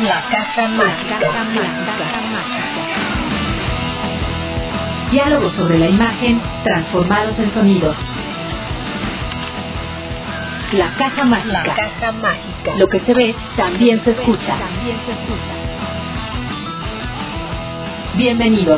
La caja mágica. Diálogos sobre la imagen transformados en sonidos. La caja mágica. La caja mágica. Lo que se ve también se escucha. Bienvenidos.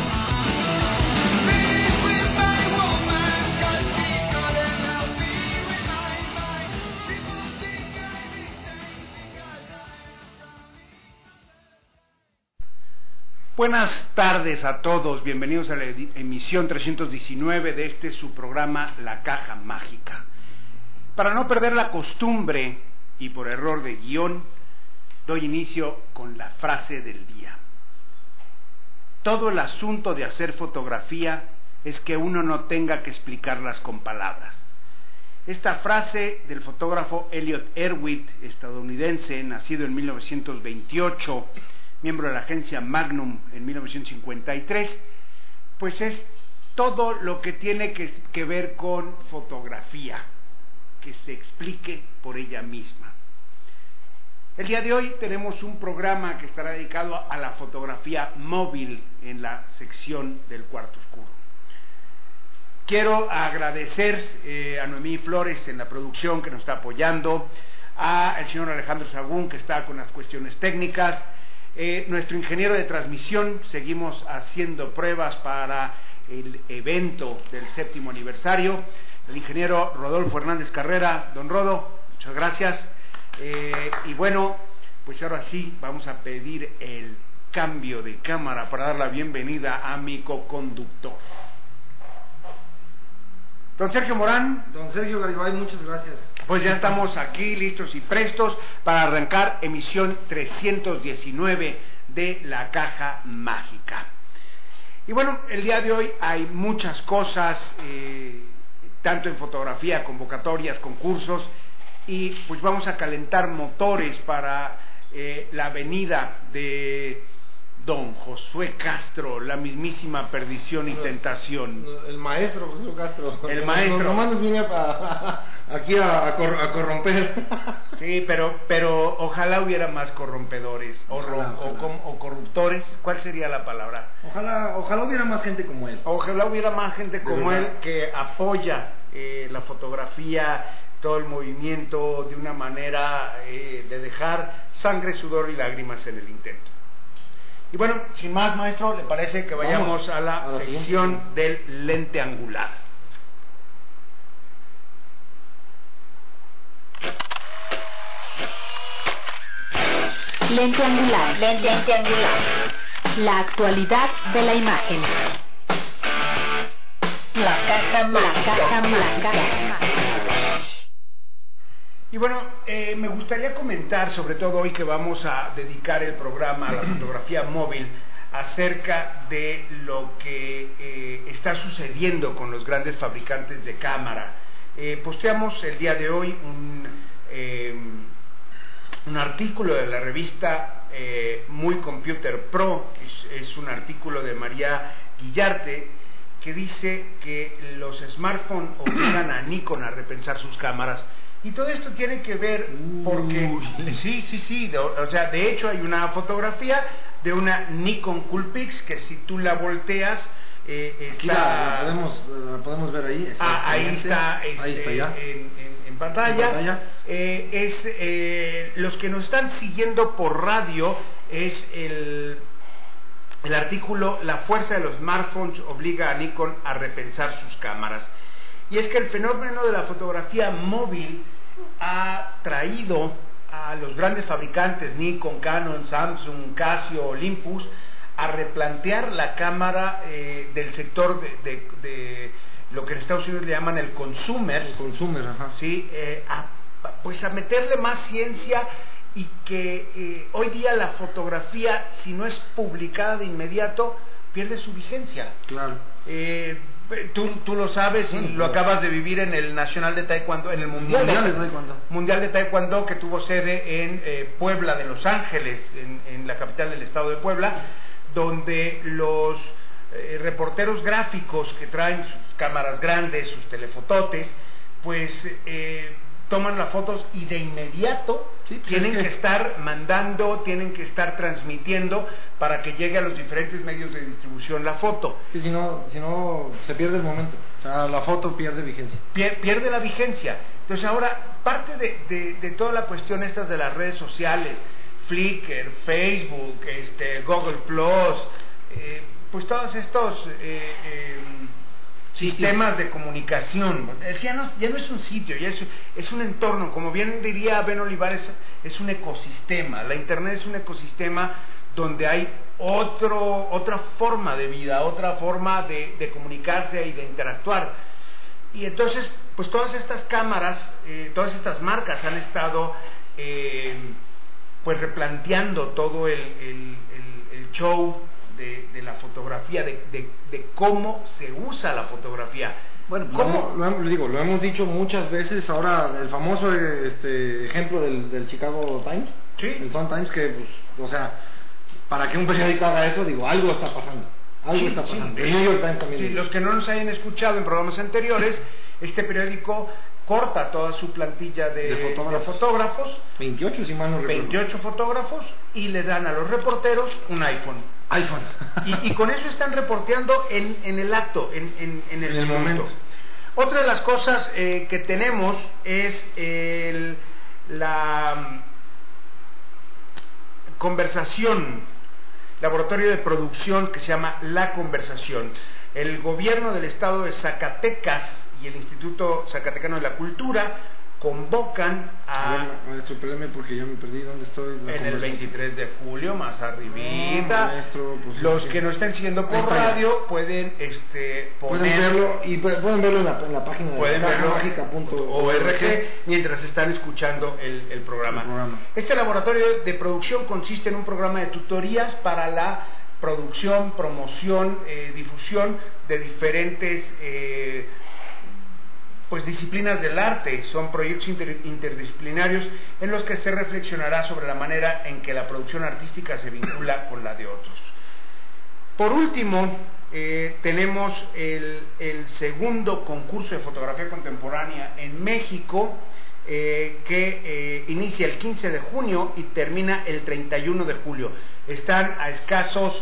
Buenas tardes a todos, bienvenidos a la emisión 319 de su programa La Caja Mágica. Para no perder la costumbre y por error de guión, doy inicio con la frase del día. Todo el asunto de hacer fotografía es que uno no tenga que explicarlas con palabras. Esta frase del fotógrafo Elliot Erwitt, estadounidense, nacido en 1928, miembro de la agencia Magnum en 1953, pues es todo lo que tiene que ver con fotografía, que se explique por ella misma. El día de hoy tenemos un programa que estará dedicado a la fotografía móvil en la sección del cuarto oscuro. Quiero agradecer a Noemí Flores en la producción que nos está apoyando, al señor Alejandro Sagún que está con las cuestiones técnicas, nuestro ingeniero de transmisión. Seguimos haciendo pruebas para el evento del 7º aniversario, el ingeniero Rodolfo Hernández Carrera. Don Rodo, muchas gracias. Y bueno, pues ahora sí vamos a pedir el cambio de cámara para dar la bienvenida a mi coconductor. Don Sergio Morán. Don Sergio Garibay, muchas gracias. Pues ya estamos aquí listos y prestos para arrancar emisión 319 de La Caja Mágica. Y bueno, el día de hoy hay muchas cosas, tanto en fotografía, convocatorias, concursos, y pues vamos a calentar motores para la venida de Don Josué Castro, la mismísima perdición y tentación. El maestro Josué Castro. El maestro. Nomás nos viene aquí a corromper. Sí, pero ojalá hubiera más corrompedores o corruptores. ¿Cuál sería la palabra? Ojalá hubiera más gente como él. Ojalá hubiera más gente como él que apoya la fotografía, todo el movimiento de una manera de dejar sangre, sudor y lágrimas en el intento. Y bueno, sin más, maestro, ¿le parece que vayamos a la sección del lente angular? Lente angular. Lente angular. La actualidad de la imagen. La caja mágica. Y bueno, me gustaría comentar, sobre todo hoy que vamos a dedicar el programa a la fotografía móvil, acerca de lo que está sucediendo con los grandes fabricantes de cámara. Posteamos el día de hoy un artículo de la revista Muy Computer Pro, que es un artículo de María Guillarte, que dice que los smartphones obligan a Nikon a repensar sus cámaras. Y todo esto tiene que ver porque sí, o sea, de hecho hay una fotografía de una Nikon Coolpix que si tú la volteas aquí la podemos ver ahí. Ahí está ya. En pantalla. Los que nos están siguiendo por radio, es el artículo La fuerza de los smartphones obliga a Nikon a repensar sus cámaras. Y es que el fenómeno de la fotografía móvil ha traído a los grandes fabricantes Nikon, Canon, Samsung, Casio, Olympus a replantear la cámara del sector de lo que en Estados Unidos le llaman el consumer. El consumer, ajá. Sí, pues a meterle más ciencia, y que hoy día la fotografía, si no es publicada de inmediato, pierde su vigencia. Claro. Tú lo sabes y lo acabas de vivir en el Nacional de Taekwondo, en el Mundial de Taekwondo, que tuvo sede en Puebla de Los Ángeles, en la capital del estado de Puebla, donde los reporteros gráficos que traen sus cámaras grandes, sus telefototes, pues toman las fotos y de inmediato tienen que estar mandando, tienen que estar transmitiendo para que llegue a los diferentes medios de distribución la foto. Sí, si no se pierde el momento, o sea, la foto pierde vigencia. Pierde la vigencia. Entonces ahora, parte de toda la cuestión estas de las redes sociales, Flickr, Facebook, Google Plus, pues todos estos sistemas de comunicación, ya no es un sitio, ya es un entorno, como bien diría Ben Olivares, es un ecosistema. La Internet es un ecosistema donde hay otra forma de vida, otra forma de comunicarse y de interactuar. Y entonces, pues todas estas cámaras, todas estas marcas han estado pues replanteando todo el show de la fotografía, de cómo se usa la fotografía. Bueno, lo hemos dicho muchas veces. Ahora el famoso ejemplo del Chicago Times, ¿sí? El Sun Times, que pues, o sea, para que un periódico haga eso, algo está pasando. El New York Times también. Sí, los que no nos hayan escuchado en programas anteriores, este periódico corta toda su plantilla de fotógrafos, 28 si mal no recuerdo, 28 fotógrafos, y le dan a los reporteros un iPhone. Y con eso están reporteando en el acto, en el momento. Otra de las cosas que tenemos es la conversación, laboratorio de producción que se llama La Conversación. El gobierno del estado de Zacatecas y el Instituto Zacatecano de la Cultura convocan a... Maestro, espérame porque ya me perdí. ¿Dónde estoy? En el 23 de julio, más arribita. Maestro, pues, los que no estén siguiendo por radio pueden pueden verlo, y pueden verlo en la página de cajamágica.org mientras están escuchando el programa. Este laboratorio de producción consiste en un programa de tutorías para la producción, promoción, difusión de diferentes pues disciplinas del arte. Son proyectos interdisciplinarios en los que se reflexionará sobre la manera en que la producción artística se vincula con la de otros. Por último, tenemos el segundo concurso de fotografía contemporánea en México, que inicia el 15 de junio y termina el 31 de julio. Están a escasos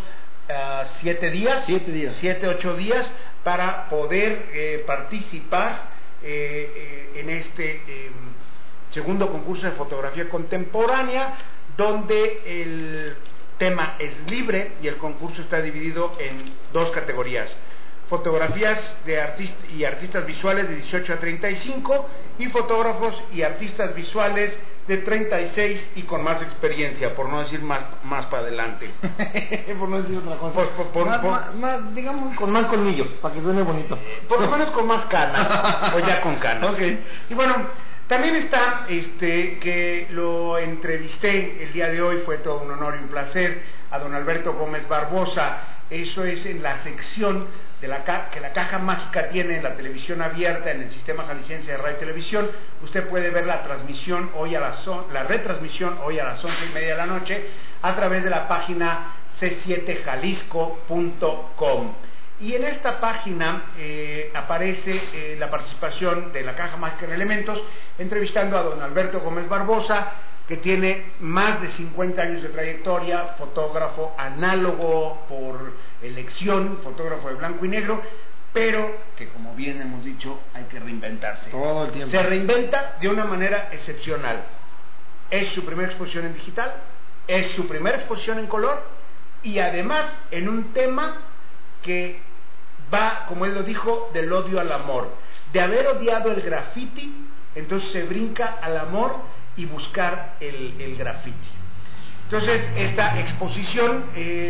7-8 días para poder participar en este segundo concurso de fotografía contemporánea, donde el tema es libre y el concurso está dividido en dos categorías: fotografías de artistas visuales de 18 a 35 y fotógrafos y artistas visuales de 36 y con más experiencia, por no decir más para adelante. Por no decir otra cosa. Más, digamos, con más colmillo, para que suene bonito. Por lo menos con más canas, o ya con canas. Okay. Y bueno, también está que lo entrevisté el día de hoy, fue todo un honor y un placer, a don Alberto Gómez Barbosa. Eso es en la sección de que la Caja Mágica tiene en la televisión abierta, en el sistema jalisciense de radio y televisión. Usted puede ver la transmisión la retransmisión hoy a las 11:30 de la noche a través de la página c7jalisco.com. Y en esta página aparece la participación de la Caja Mágica en Elementos, entrevistando a don Alberto Gómez Barbosa, que tiene más de 50 años de trayectoria, fotógrafo análogo por elección, fotógrafo de blanco y negro, pero que, como bien hemos dicho, hay que reinventarse. Todo el tiempo. Se reinventa de una manera excepcional. Es su primera exposición en digital, es su primera exposición en color, y además en un tema que va, como él lo dijo, del odio al amor. De haber odiado el graffiti, entonces se brinca al amor y buscar el graffiti. Entonces, esta exposición,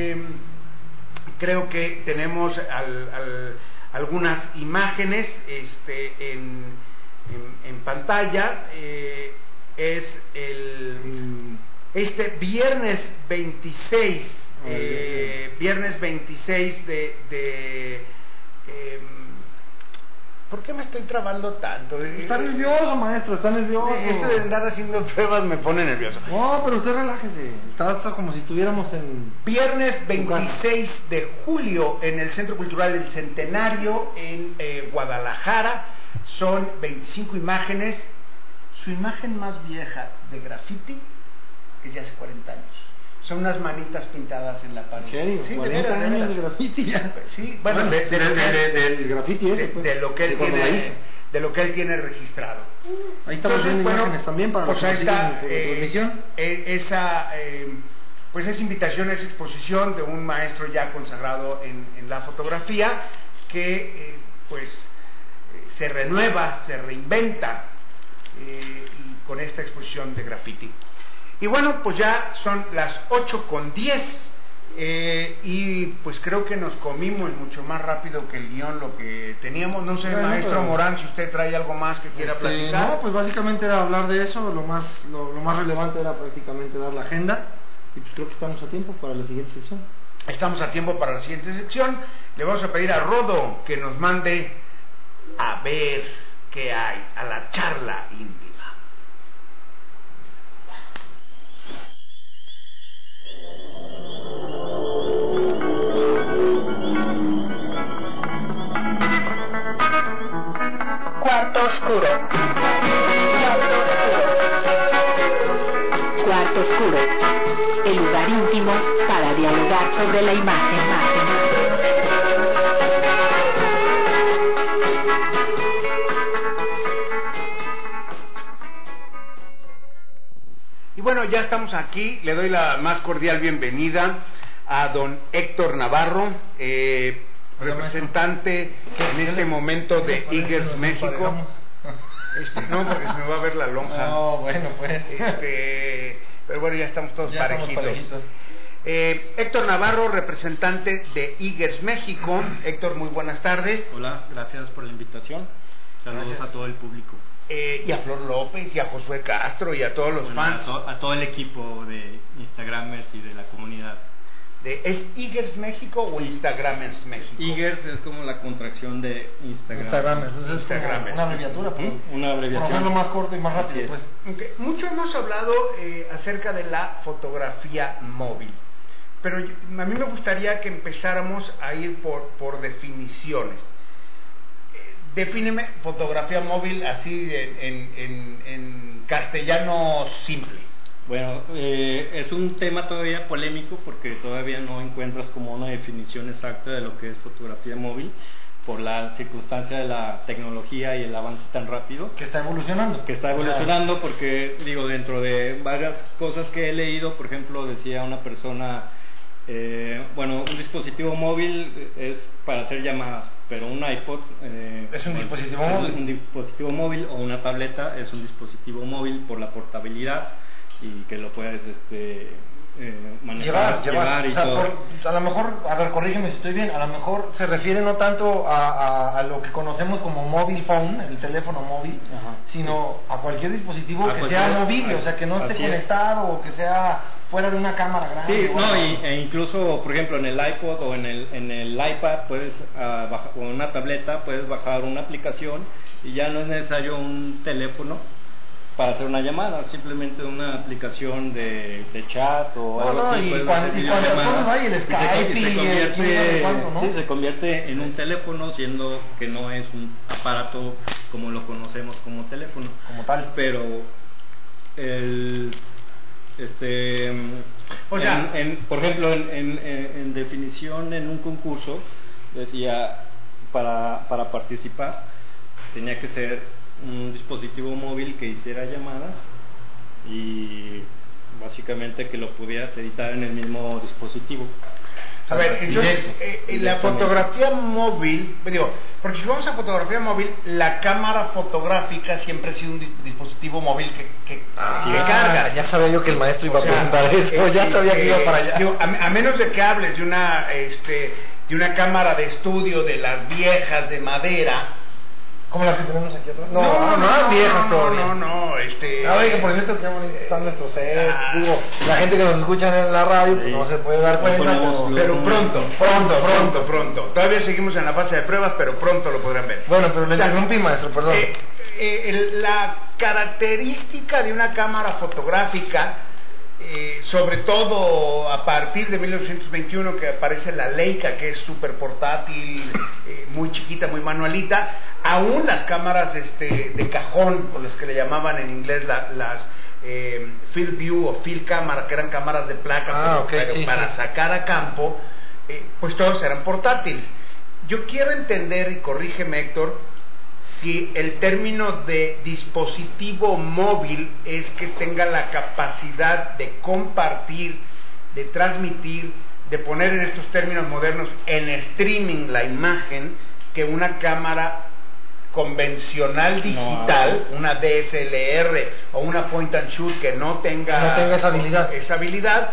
creo que tenemos algunas imágenes en pantalla. Es este viernes 26 de ¿por qué me estoy trabando tanto? Está nervioso, maestro, está nervioso. Esto de andar haciendo pruebas me pone nervioso. No, pero usted relájese. Está como si estuviéramos en... Viernes 26 de julio en el Centro Cultural del Centenario en Guadalajara. Son 25 imágenes su imagen más vieja de graffiti es de hace 40 años. Son unas manitas pintadas en la pared. ¿En serio? Sí, 40 años de graffiti ya. Sí, bueno, del graffiti ese, pues. de lo que él tiene registrado. Ahí estamos viendo bueno, imágenes también para pues los que ahí está por la transmisión. Pues esa invitación, esa exposición de un maestro ya consagrado en la fotografía que se renueva, se reinventa y con esta exposición de graffiti. Y bueno, pues ya son las 8:10 y pues creo que nos comimos mucho más rápido que el guión lo que teníamos. No sé, bueno, maestro pero... Morán, si usted trae algo más que quiera platicar. No, pues básicamente era hablar de eso, lo más relevante era prácticamente dar la agenda y pues creo que estamos a tiempo para la siguiente sección. Estamos a tiempo para la siguiente sección. Le vamos a pedir a Rodo que nos mande a ver qué hay, a la charla íntima. Cuarto oscuro. Cuarto oscuro. El lugar íntimo para dialogar sobre la imagen. Y bueno, ya estamos aquí. Le doy la más cordial bienvenida a don Héctor Navarro, representante en este momento de Eagers México. No, porque se me va a ver la lonja. No, bueno, pues. Pero bueno, ya estamos todos parejitos. Héctor Navarro, representante de Eagers México. Héctor, muy buenas tardes. Hola, gracias por la invitación. Saludos gracias a todo el público. Y a Flor López y a Josué Castro y a todos los fans. A todo el equipo de Instagramers y de la comunidad. ¿Es Eagers México o Instagramers México? Eagers es como la contracción de Instagram. Instagramers, eso es Instagramers. Una abreviatura, pues. Una abreviatura. Por hacerlo más corto y más rápido, pues. Okay. Mucho hemos hablado acerca de la fotografía móvil, pero a mí me gustaría que empezáramos a ir por definiciones. Defíneme fotografía móvil así en castellano simple. Bueno, es un tema todavía polémico porque todavía no encuentras como una definición exacta de lo que es fotografía móvil por la circunstancia de la tecnología y el avance tan rápido. Que está evolucionando. Porque, digo, dentro de varias cosas que he leído, por ejemplo, decía una persona, un dispositivo móvil es para hacer llamadas, pero un iPod es un dispositivo móvil. Es un dispositivo móvil, o una tableta es un dispositivo móvil por la portabilidad y que lo puedes manejar, llevar y todo. A lo mejor, a ver, corrígeme si estoy bien, a lo mejor se refiere no tanto a lo que conocemos como mobile phone, el teléfono móvil, sino a cualquier dispositivo que sea móvil, o sea, que no esté conectado o que sea fuera de una cámara grande. Sí, e incluso, por ejemplo, en el iPod o en el iPad puedes o en una tableta puedes bajar una aplicación y ya no es necesario un teléfono para hacer una llamada, simplemente una aplicación de chat o algo así. Y cuando hay el Skype se convierte en un teléfono, siendo que no es un aparato como lo conocemos como teléfono como tal, pero por ejemplo en definición en un concurso decía para participar tenía que ser un dispositivo móvil que hiciera llamadas y básicamente que lo pudieras editar en el mismo dispositivo. A ver, entonces, la fotografía móvil, porque si vamos a fotografía móvil, la cámara fotográfica siempre ha sido un dispositivo móvil que carga. Ya sabía yo que el maestro iba a preguntar eso, ya sabía que iba para allá. A menos de que hables de una cámara de estudio de las viejas de madera, ¿como las que tenemos aquí atrás? No, viejas todavía. Oye, por cierto, que están nuestros sets. Digo, la gente que nos escucha en la radio pues no se puede dar cuenta, pero pronto. Todavía seguimos en la fase de pruebas, pero pronto lo podrán ver. Bueno, pero le interrumpí, maestro, perdón. La característica de una cámara fotográfica sobre todo a partir de 1921 que aparece la Leica, que es súper portátil, muy chiquita, muy manualita, aún las cámaras de cajón, o las que le llamaban en inglés las field view o field camera, que eran cámaras de placa, pero para sacar a campo, pues todos eran portátiles. Yo quiero entender, y corrígeme Héctor, si el término de dispositivo móvil es que tenga la capacidad de compartir, de transmitir, de poner en estos términos modernos en streaming la imagen, que una cámara convencional digital, una DSLR o una point and shoot que no tenga esa habilidad,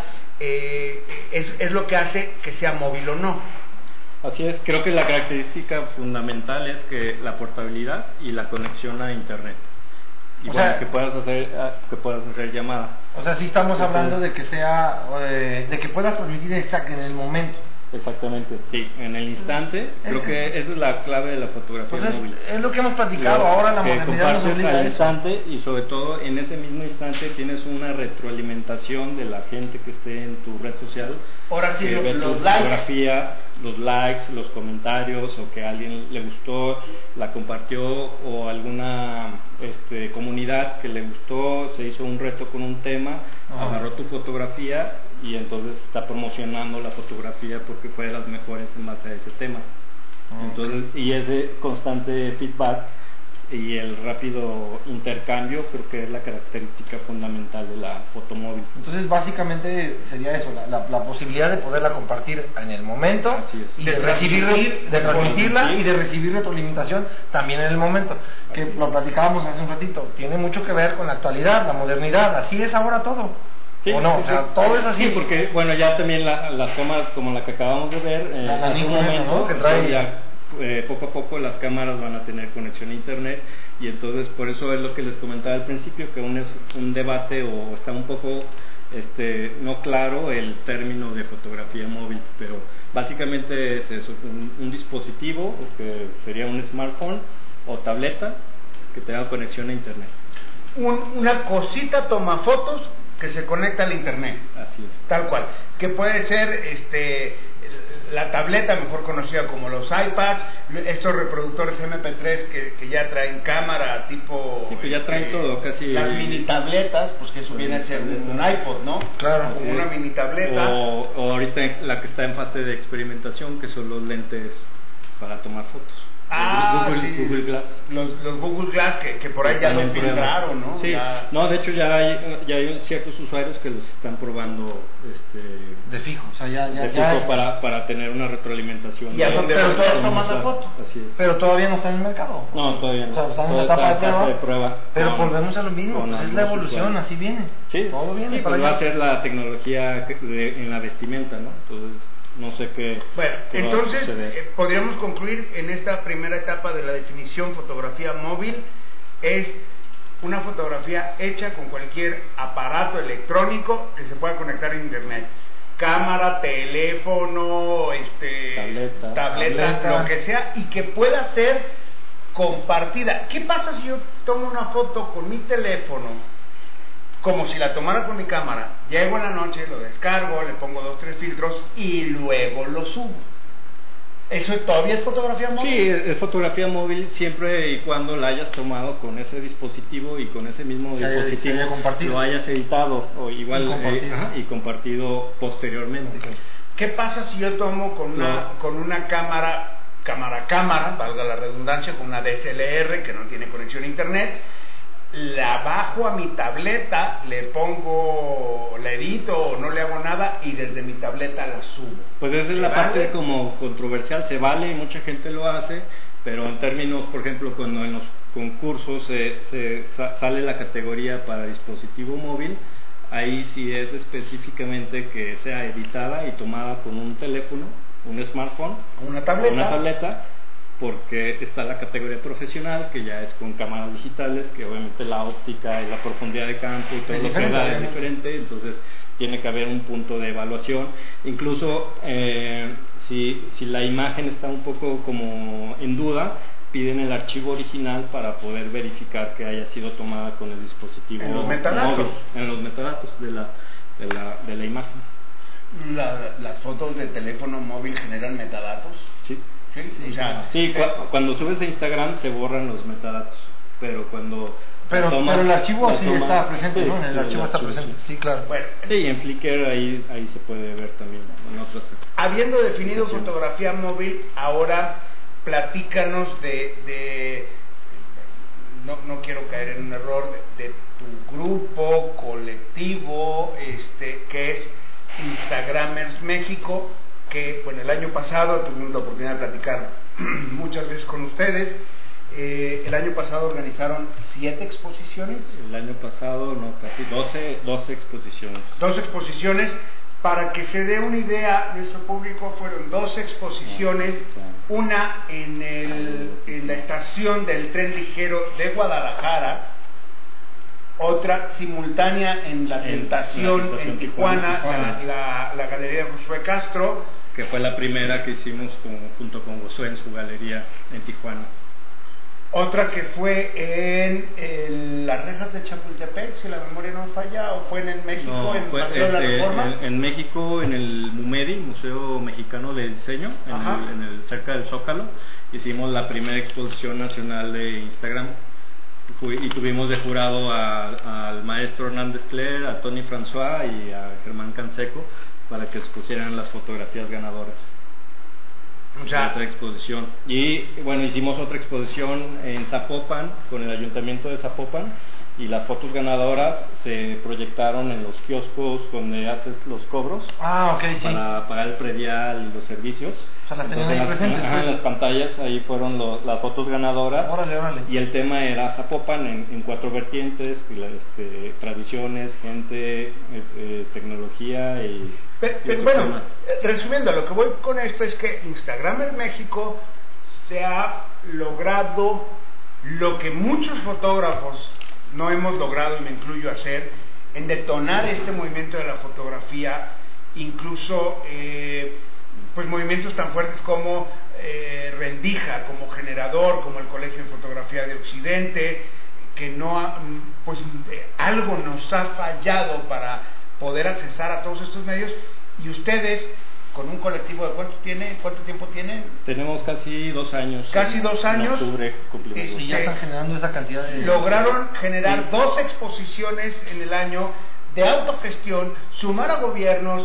es lo que hace que sea móvil o no. Así es, creo que la característica fundamental es que la portabilidad y la conexión a internet. Y bueno, que puedas hacer llamada. O sea, sí estamos hablando de que sea, de que puedas transmitir en el momento. Exactamente, sí, en el instante. Creo que esa es la clave de la fotografía móvil. Es lo que hemos platicado ahora, la modernidad nos obliga a eso. Instante, y sobre todo en ese mismo instante tienes una retroalimentación de la gente que esté en tu red social. Ahora sí, que ve tu fotografía, los likes, los comentarios, o que a alguien le gustó, la compartió, o alguna comunidad que le gustó, se hizo un reto con un tema, agarró tu fotografía y entonces está promocionando la fotografía porque fue de las mejores en base a ese tema. Entonces, y ese constante feedback y el rápido intercambio creo que es la característica fundamental de la fotomóvil. Entonces básicamente sería eso, la posibilidad de poderla compartir en el momento y de transmitirla y de recibir retroalimentación también en el momento, que lo platicábamos hace un ratito, tiene mucho que ver con la actualidad, la modernidad, así es ahora todo. Sí, ¿o no? Sí, o sea, todo es así. Sí, porque bueno, ya también las cámaras como la que acabamos de ver, en un momento, ¿no? Que trae ya poco a poco las cámaras van a tener conexión a internet, y entonces por eso es lo que les comentaba al principio, que aún es un debate o está un poco no claro el término de fotografía móvil, pero básicamente es eso, un dispositivo que sería un smartphone o tableta que tenga conexión a internet. Una cosita toma fotos que se conecta al internet. Así es. Tal cual. Que puede ser la tableta, mejor conocida como los iPads, estos reproductores MP3 que ya traen cámara tipo... Sí, pues ya traen todo, casi... Las mini tabletas, pues que eso viene a ser un iPod, ¿no? Claro. Como una mini tableta. O ahorita la que está en fase de experimentación, que son los lentes para tomar fotos. Google Glass. Los Google Glass que por ahí ya los filtraron, ¿no? Sí, no, de hecho ya hay ciertos usuarios que los están probando de fijo, o sea, ya para tener una retroalimentación. Pero todavía tomas la foto. Así es. Pero todavía no está en el mercado. No, todavía no. O sea, están en la etapa de prueba. Pero volvemos a lo mismo, pues es la evolución, así viene. Sí, todo viene para pues allá. va a ser la tecnología en la vestimenta, ¿no? Entonces no sé qué. Bueno, entonces podríamos concluir en esta primera etapa de la definición: fotografía móvil es una fotografía hecha con cualquier aparato electrónico que se pueda conectar a internet, cámara, teléfono, tableta, lo que sea, y que pueda ser compartida. ¿Qué pasa si yo tomo una foto con mi teléfono como si la tomara con mi cámara, llego en la noche, lo descargo, le pongo 2 o 3 filtros y luego lo subo? ¿Eso todavía es fotografía móvil? Sí, es fotografía móvil siempre y cuando la hayas tomado con ese dispositivo y con ese mismo dispositivo lo hayas editado o igual y compartido posteriormente. Okay. ¿Qué pasa si yo tomo con una cámara, valga la redundancia, con una DSLR que no tiene conexión a internet? La bajo a mi tableta, la edito o no le hago nada y desde mi tableta la subo. Pues esa es la parte como controversial, se vale y mucha gente lo hace, pero en términos, por ejemplo, cuando en los concursos se sale la categoría para dispositivo móvil, ahí sí es específicamente que sea editada y tomada con un teléfono, un smartphone, una tableta, porque está la categoría profesional, que ya es con cámaras digitales, que obviamente la óptica y la profundidad de campo y todo lo que da es diferente, entonces tiene que haber un punto de evaluación. Incluso si la imagen está un poco como en duda, piden el archivo original para poder verificar que haya sido tomada con el dispositivo en los metadatos móvil, en los metadatos de la imagen. ¿Las fotos de teléfono móvil generan metadatos? Sí. Sí, o sea, cuando subes a Instagram se borran los metadatos, pero cuando pero el archivo sí está presente, ¿no? En el archivo está presente, sí, claro. Bueno, sí, en Flickr ahí se puede ver también en otras. Habiendo definido fotografía móvil, ahora platícanos de no quiero caer en un error, de tu grupo colectivo, que es Instagramers México, que bueno, el año pasado tuvimos la oportunidad de platicar muchas veces con ustedes. El año pasado organizaron 7 exposiciones. El año pasado, no, casi 12 exposiciones. 12 exposiciones. Para que se dé una idea, nuestro público fueron 12 exposiciones, una en la estación del tren ligero de Guadalajara, otra simultánea en la Tentación en Tijuana, la Galería Josué Castro, que fue la primera que hicimos junto con Josué en su galería en Tijuana. Otra que fue en las rejas de Chapultepec, si la memoria no falla, o fue en México, no, en fue Paseo de la Reforma. En México, en el MUMEDI, Museo Mexicano de Diseño, cerca del Zócalo, hicimos la primera exposición nacional de Instagram. Y tuvimos de jurado al maestro Hernández Cler, a Tony François y a Germán Canseco para que expusieran las fotografías ganadoras. Otra exposición. Y bueno, hicimos otra exposición en Zapopan con el ayuntamiento de Zapopan, y las fotos ganadoras se proyectaron en los kioscos donde haces los cobros para pagar el predial y los servicios. O sea, las tenían ahí presentes, en las pantallas, ahí fueron las fotos ganadoras. Órale. Y el tema era Zapopan en 4 vertientes: tradiciones, gente, tecnología y... Pero bueno, resumiendo, lo que voy con esto es que Instagramer México se ha logrado lo que muchos fotógrafos no hemos logrado, y me incluyo, hacer, en detonar este movimiento de la fotografía, incluso pues movimientos tan fuertes como Rendija, como Generador, como el Colegio de Fotografía de Occidente, que pues algo nos ha fallado para poder accesar a todos estos medios, y ustedes, con un colectivo de ¿cuánto tiempo tienen? Tenemos casi 2 años. Casi 2 años. En octubre cumplimos. Y ya están generando esa cantidad de... Lograron generar 2 exposiciones en el año de autogestión, sumar a gobiernos.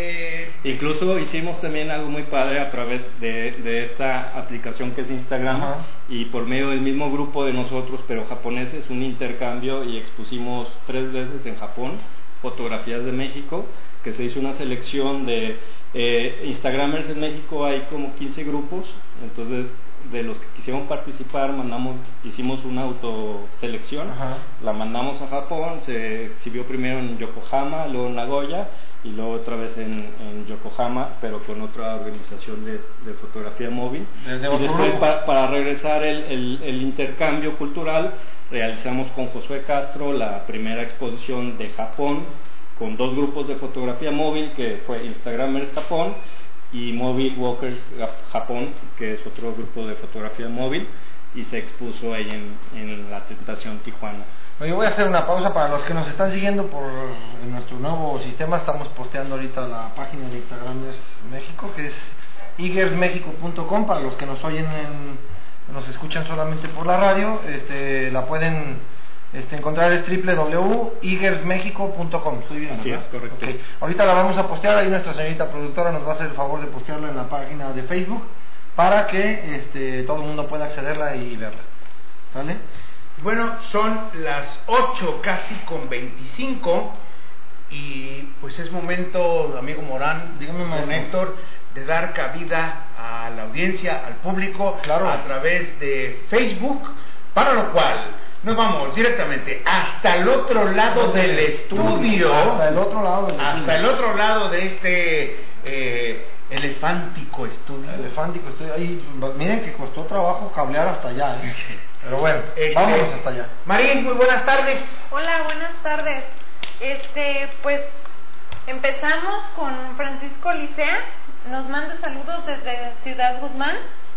Incluso hicimos también algo muy padre a través de esta aplicación que es Instagram, y por medio del mismo grupo de nosotros, pero japoneses, un intercambio, y expusimos 3 veces en Japón fotografías de México, que se hizo una selección de Instagramers en México. Hay como 15 grupos, entonces de los que quisieron participar hicimos una autoselección, la mandamos a Japón, se exhibió primero en Yokohama, luego en Nagoya y luego otra vez en Yokohama, pero con otra organización de fotografía móvil. Y después para regresar el intercambio cultural, realizamos con Josué Castro la primera exposición de Japón, con 2 grupos de fotografía móvil, que fue Instagramers Japón y Mobile Walkers Japón, que es otro grupo de fotografía móvil, y se expuso ahí en la Tentación Tijuana. Yo voy a hacer una pausa para los que nos están siguiendo en nuestro nuevo sistema. Estamos posteando ahorita la página de Instagramers México, que es igersmexico.com. Para los que nos oyen nos escuchan solamente por la radio, la pueden encontrar, es www.igersmexico.com. Estoy bien, así ¿verdad? Es, correcto. Okay. Ahorita la vamos a postear, ahí nuestra señorita productora nos va a hacer el favor de postearla en la página de Facebook para que todo el mundo pueda accederla y verla. ¿Vale? Bueno, son las 8 casi con 25, y pues es momento, amigo Morán, dígame, don Héctor, de dar cabida a la audiencia, al público, a través de Facebook, para lo cual nos vamos directamente hasta el otro lado del estudio, hasta el otro lado de este elefántico estudio. Ahí, miren que costó trabajo cablear hasta allá, pero bueno, vámonos hasta allá. Marín, muy buenas tardes. Hola, buenas tardes. Pues empezamos con Francisco Licea, nos manda saludos desde Ciudad Guzmán,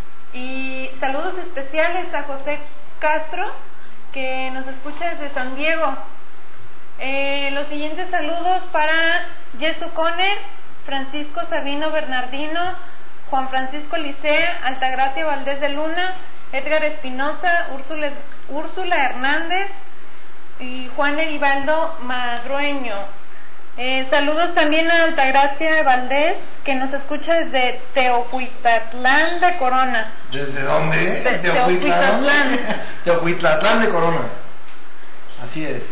y saludos especiales a José Castro, que nos escucha desde San Diego. Los siguientes saludos para Jesús Conner, Francisco Sabino Bernardino, Juan Francisco Licea, Altagracia Valdés de Luna, Edgar Espinosa, Úrsula Hernández y Juan Heribaldo Madrueño. Saludos también a Altagracia Valdés, que nos escucha desde Teocuitlatlán de Corona. ¿Desde dónde? Teocuitlatlán. Teocuitlatlán de Corona. Así es.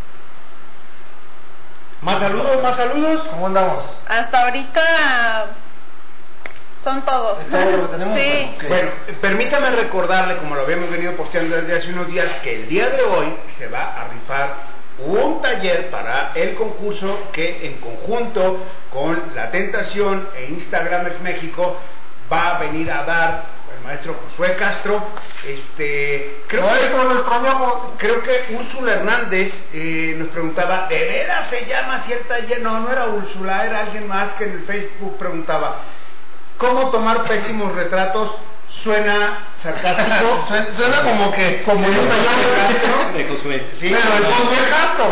¿Más saludos? ¿Más saludos? ¿Cómo andamos? Hasta ahorita son todos. ¿Es todo lo que tenemos? Sí. Okay. Bueno, permítame recordarle, como lo habíamos venido posteando desde hace unos días, que el día de hoy se va a rifar un taller para el concurso que en conjunto con La Tentación e Instagramers México va a venir a dar el maestro Josué Castro. Creo que Úrsula Hernández nos preguntaba, ¿de veras se llama así el taller? No era Úrsula, era alguien más que en el Facebook preguntaba, ¿cómo tomar pésimos retratos? Suena sarcástico. Suena como que como un taller de Josué. Sí, pero el Josué Castro,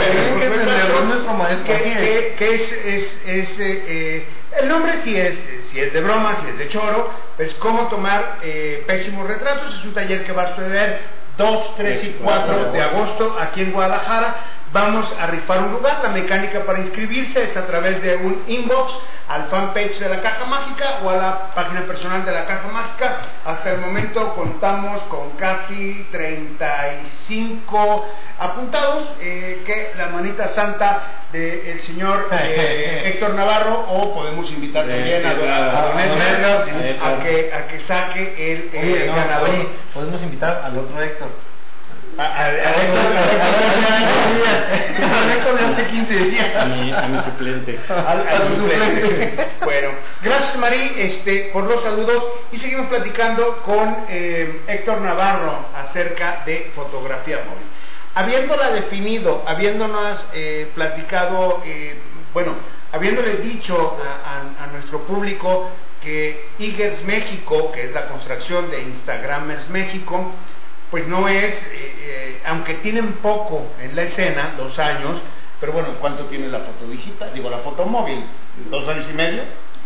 el nombre sí es de broma, sí es de choro, pues cómo tomar pésimos retratos. Es un taller que va a suceder 2, 3 y 4 de agosto aquí en Guadalajara. Vamos a rifar un lugar. La mecánica para inscribirse es a través de un inbox al fanpage de la Caja Mágica o a la página personal de la Caja Mágica. Hasta el momento contamos con casi 35 apuntados, que la manita santa del señor Héctor Navarro, o podemos invitar también a don Edgar a que saque el ganador. Podemos invitar al otro Héctor. A mi suplente. Al suplente. Bueno, gracias Mari por los saludos, y seguimos platicando con Héctor Navarro acerca de fotografía móvil. Habiéndola definido, habiéndonos platicado, habiéndole dicho a nuestro público que Igers México, que es la construcción de Instagramers México, pues no es, aunque tienen poco en la escena, 2 años, pero bueno, ¿cuánto tiene la foto digital? Digo, la foto móvil, 2 años y medio.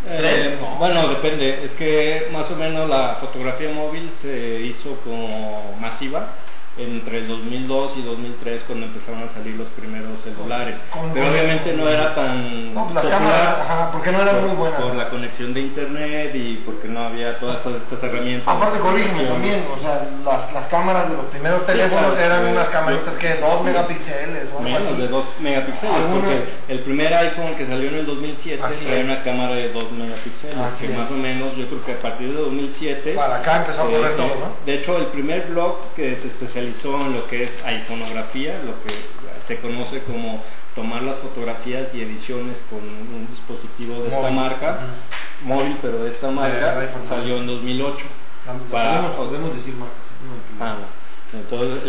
Bueno, depende, es que más o menos la fotografía móvil se hizo como masiva entre el 2002 y 2003, cuando empezaron a salir los primeros celulares, pero obviamente no era tan popular, porque no era muy buena por la conexión de internet y porque no había todas estas herramientas. Aparte, corrígeme también, o sea, las cámaras de los primeros teléfonos eran unas camaritas que 2 megapíxeles, menos de 2 megapíxeles, porque el primer iPhone que salió en el 2007 traía una cámara de 2 megapíxeles, que más o menos, yo creo que a partir de 2007 para acá empezó a correr todo, ¿no? De hecho, el primer blog que se especializó en lo que es iPhoneografía, lo que se conoce como tomar las fotografías y ediciones con un dispositivo de esta marca, móvil, pero de esta marca, salió en 2008. Podemos decir marcas. Entonces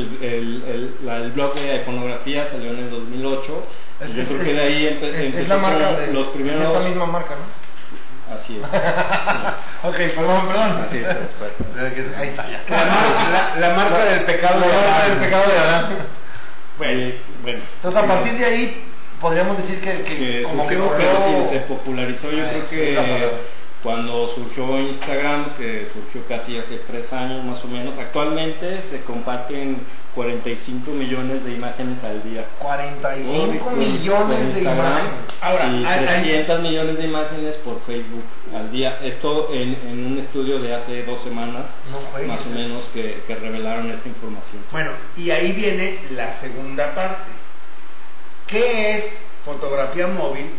el blog de iPhoneografía salió en el 2008. Yo creo que de ahí empezó es la marca de los primeros. Es la misma marca, ¿no? Así es. Ok, perdón. Así es, ahí está ya. La marca del pecado de Adán. Bueno. Entonces, a partir de ahí, podríamos decir que como que se popularizó. Yo creo que cuando surgió Instagram, que surgió casi hace 3 años más o menos, actualmente se comparten 45 millones de imágenes al día. 45 millones de imágenes. Ahora, y 300 millones de imágenes por Facebook al día. Esto en un estudio de hace 2 semanas, más o menos, que revelaron esta información. Bueno, y ahí viene la segunda parte. ¿Qué es fotografía móvil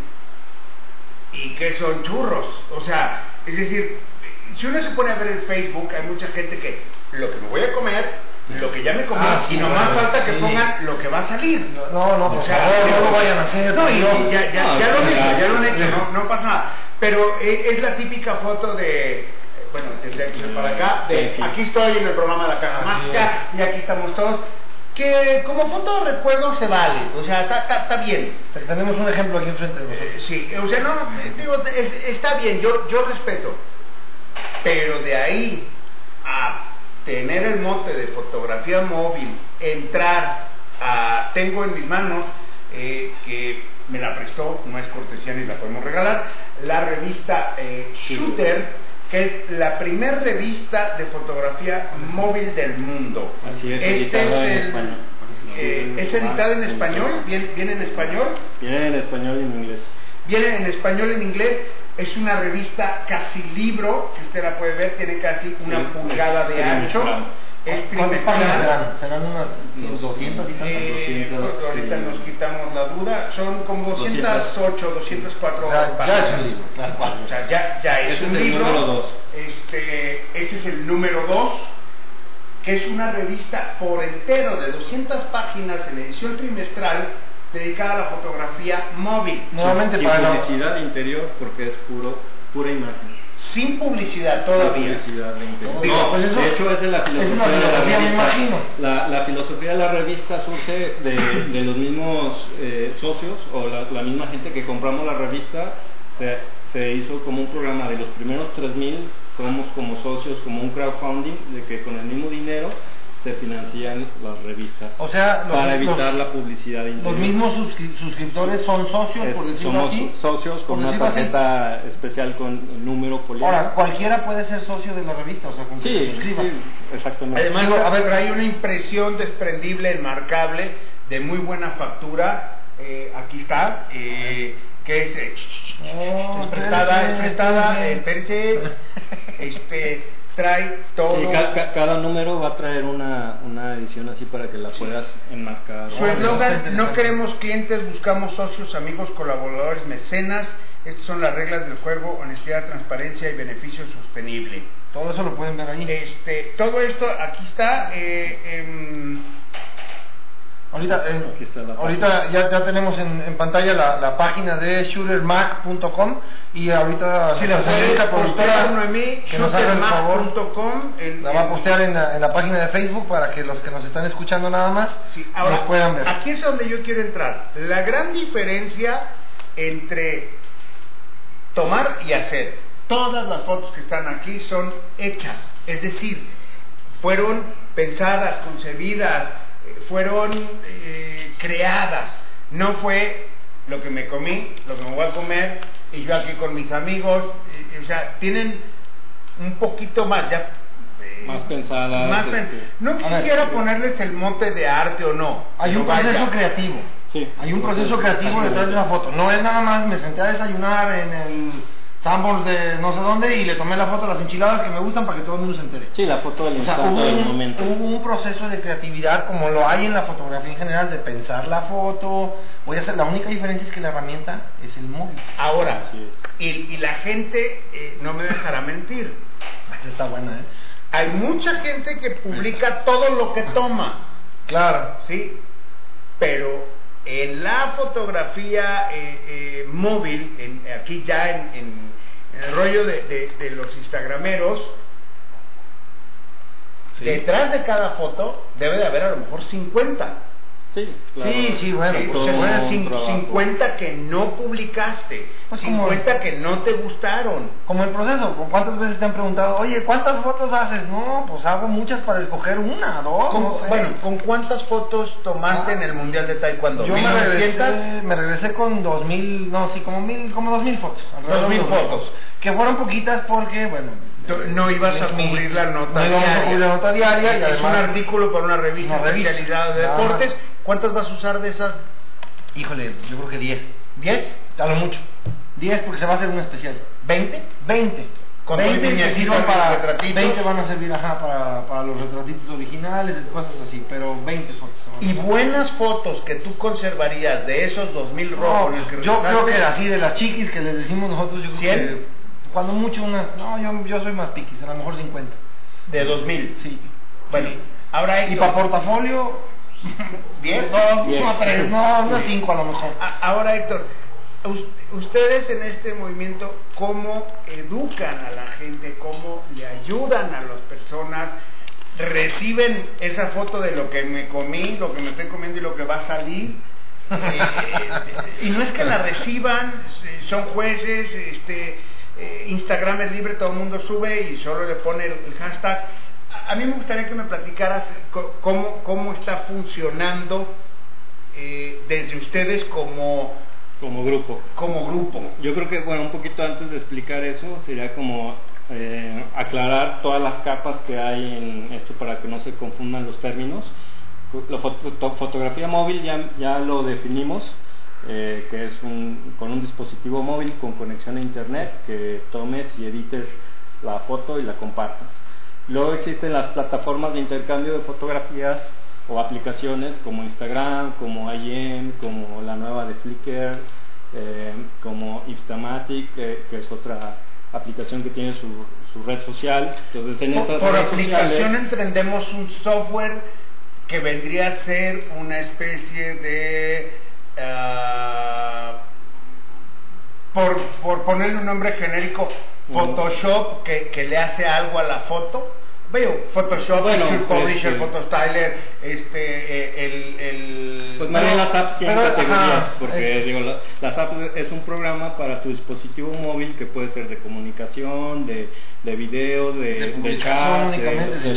y qué son churros? O sea, es decir, si uno se pone a ver el Facebook, hay mucha gente que lo que me voy a comer, lo que ya me comí, y nomás falta que pongan lo que va a salir. No, por favor, no lo vayan a hacer. No, y ya lo han hecho, no pasa nada. Pero es la típica foto de, bueno, desde aquí para acá, de aquí estoy en el programa de la Caja Mágica, y aquí estamos todos, que como foto de recuerdo se vale, o sea, está bien. Tenemos un ejemplo aquí enfrente de nosotros. Sí, o sea, digo, está bien, yo respeto, pero de ahí a tener el mote de fotografía móvil, entrar a, tengo en mis manos que me la prestó, no es cortesía ni la podemos regalar, la revista Shooter, que es la primera revista de fotografía móvil del mundo. Así es, editada en español. ¿Es editada en español? ¿Viene en español? Viene en español y en inglés. Viene en español y en inglés. Es una revista casi libro, que usted la puede ver, tiene casi una pulgada de ancho. Es trimestral. ¿Serán unas 200 y tantas? Ahorita nos quitamos la duda. Son como 208, 204 páginas. Ya es un libro, claro. O sea, ya es un libro. Número 2. Este es el número 2, que es una revista por entero de 200 páginas en edición trimestral dedicada a la fotografía móvil. Nuevamente Sin para publicidad de interior, porque es pura imagen. Sin publicidad todavía. Sin publicidad de interior. No, pues eso, de hecho, esa es la filosofía, de la revista, me imagino. La filosofía de la revista surge de los mismos socios o la misma gente que compramos la revista. Se hizo como un programa de los primeros 3,000, somos como socios, como un crowdfunding, de que con el mismo dinero se financian las revistas. O sea, para evitar la publicidad de interior. Los mismos suscriptores son socios, por decirlo somos así. socios con una tarjeta especial con número foliado. Ahora, cualquiera puede ser socio de la revista, o sea, con que se suscriba. Sí, exactamente. Además, a ver, trae una impresión desprendible, enmarcable, de muy buena factura. Aquí está, que es prestada, espérese, trae todo. Sí, cada número va a traer una edición así para que la puedas enmarcar. Su eslogan: no queremos clientes, buscamos socios, amigos, colaboradores, mecenas. Estas son las reglas del juego: honestidad, transparencia y beneficio sostenible. Todo eso lo pueden ver ahí. Todo esto aquí está. Ahorita ya tenemos en pantalla la página de shootermac.com y ahorita si la señorita productora Noemí, que nos haga el favor, la va a postear en la página de Facebook para que los que nos están escuchando nada más lo puedan ver. Aquí es donde yo quiero entrar. La gran diferencia entre tomar y hacer. Todas las fotos que están aquí son hechas, es decir, fueron pensadas, concebidas, fueron creadas. No fue lo que me comí, lo que me voy a comer y yo aquí con mis amigos. O sea, tienen un poquito más ya más pensadas. No quisiera ponerles el mote de arte o no. Hay un proceso creativo. Sí, hay un proceso creativo detrás de una foto. No es nada más me senté a desayunar en el Sanborns de no sé dónde y le tomé la foto a las enchiladas que me gustan para que todo el mundo se entere. Sí, la foto del instante, del momento. Hubo un proceso de creatividad como lo hay en la fotografía en general, de pensar la foto. Voy a hacer, la única diferencia es que la herramienta es el móvil. Ahora, y la gente no me dejará mentir. Esa está buena, ¿eh? Hay mucha gente que publica todo lo que toma. Claro. Sí, pero en la fotografía móvil, aquí ya en el rollo de los instagrameros, detrás de cada foto debe de haber a lo mejor 50. Sí, claro. Sí, bueno, o sea, 50 que no publicaste, pues 50 que no te gustaron. Como el proceso, ¿cuántas veces te han preguntado, oye, ¿cuántas fotos haces? No, pues hago muchas para escoger una, dos. No sé. Bueno, ¿con cuántas fotos tomaste en el Mundial de Taekwondo? Yo me regresé con 2,000, no, sí, como 2,000 fotos. 2,000 fotos. Que fueron poquitas porque, bueno, no ibas a cubrir la nota diaria. Y es además, un artículo para una revista especializada de deportes. ¿Cuántas vas a usar de esas? Híjole, yo creo que 10. ¿10? A lo mucho. 10 porque se va a hacer una especial. ¿20? 20. Con 20 que sirvan para retratitos. 20 van a servir para los retratitos originales, cosas así, pero 20 fotos. ¿Y buenas fotos que tú conservarías de esos 2,000 rojos? Yo creo que así de las chiquis que les decimos nosotros, yo creo que cuando mucho unas, no, yo soy más piquis, a lo mejor 50. ¿De 2,000? Sí. Bueno, ahora y para portafolio 10, no 3, no 5 a lo mejor. Ahora, Héctor, ustedes en este movimiento, ¿cómo educan a la gente? ¿Cómo le ayudan a las personas? ¿Reciben esa foto de lo que me comí, lo que me estoy comiendo y lo que va a salir? Y no es que la reciban, son jueces, Instagram es libre, todo el mundo sube y solo le pone el hashtag. A mí me gustaría que me platicaras cómo está funcionando desde ustedes como grupo. Yo creo que, bueno, un poquito antes de explicar eso, sería como aclarar todas las capas que hay en esto para que no se confundan los términos. La fotografía móvil ya lo definimos, que es con un dispositivo móvil con conexión a internet, que tomes y edites la foto y la compartas. Luego existen las plataformas de intercambio de fotografías o aplicaciones como Instagram, como IM, como la nueva de Flickr, como Instamatic, que es otra aplicación que tiene su red social. Entonces, en estas por redes aplicación sociales, entendemos un software que vendría a ser una especie de por ponerle un nombre genérico, Photoshop, que le hace algo a la foto. Veo Photoshop, Picture Publisher, Photostyler, pues más bien las apps tienen categorías, porque digo, las apps es un programa para tu dispositivo móvil que puede ser de comunicación, de video, de chat, únicamente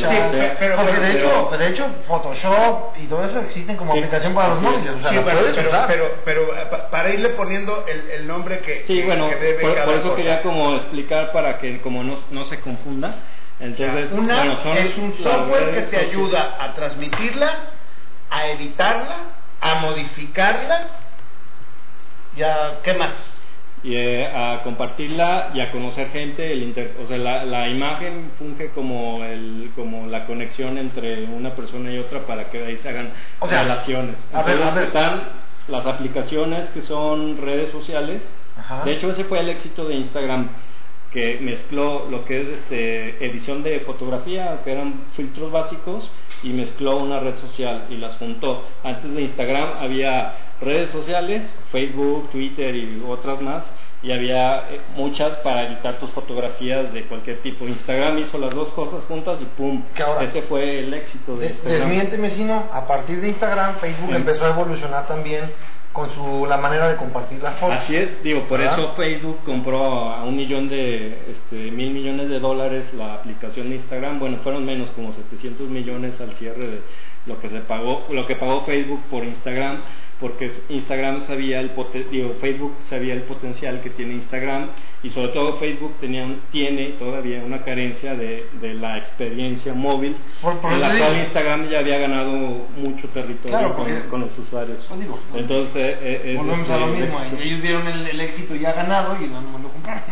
de hecho Photoshop y todo eso existen como aplicación para los móviles, o sea, sí, pero para irle poniendo el nombre que debe por eso quería como explicar para que como no se confunda. Entonces, es un software que te ayuda a transmitirla, a editarla, a modificarla, ¿qué más? Y a compartirla y a conocer gente. O sea, la imagen funge como la conexión entre una persona y otra para que de ahí se hagan relaciones. Entonces, están las aplicaciones que son redes sociales. Ajá. De hecho, ese fue el éxito de Instagram, que mezcló lo que es edición de fotografía, que eran filtros básicos, y mezcló una red social y las juntó. Antes de Instagram había redes sociales, Facebook, Twitter y otras más, y había muchas para editar tus fotografías de cualquier tipo. Instagram hizo las dos cosas juntas y ¡pum! Ese fue el éxito de Instagram. Desmiénteme, Sino, a partir de Instagram, Facebook empezó a evolucionar también con la manera de compartir las fotos. Así es, por eso Facebook compró a $1.000 millones de dólares la aplicación de Instagram. Bueno, fueron menos, como 700 millones al cierre de lo que pagó Facebook por Instagram, porque Instagram Facebook sabía el potencial que tiene Instagram, y sobre todo Facebook tiene todavía una carencia de la experiencia móvil, en la cual Instagram ya había ganado mucho territorio con los usuarios. Entonces volvemos a lo mismo, ellos vieron el éxito ya ganado y no lo compraron.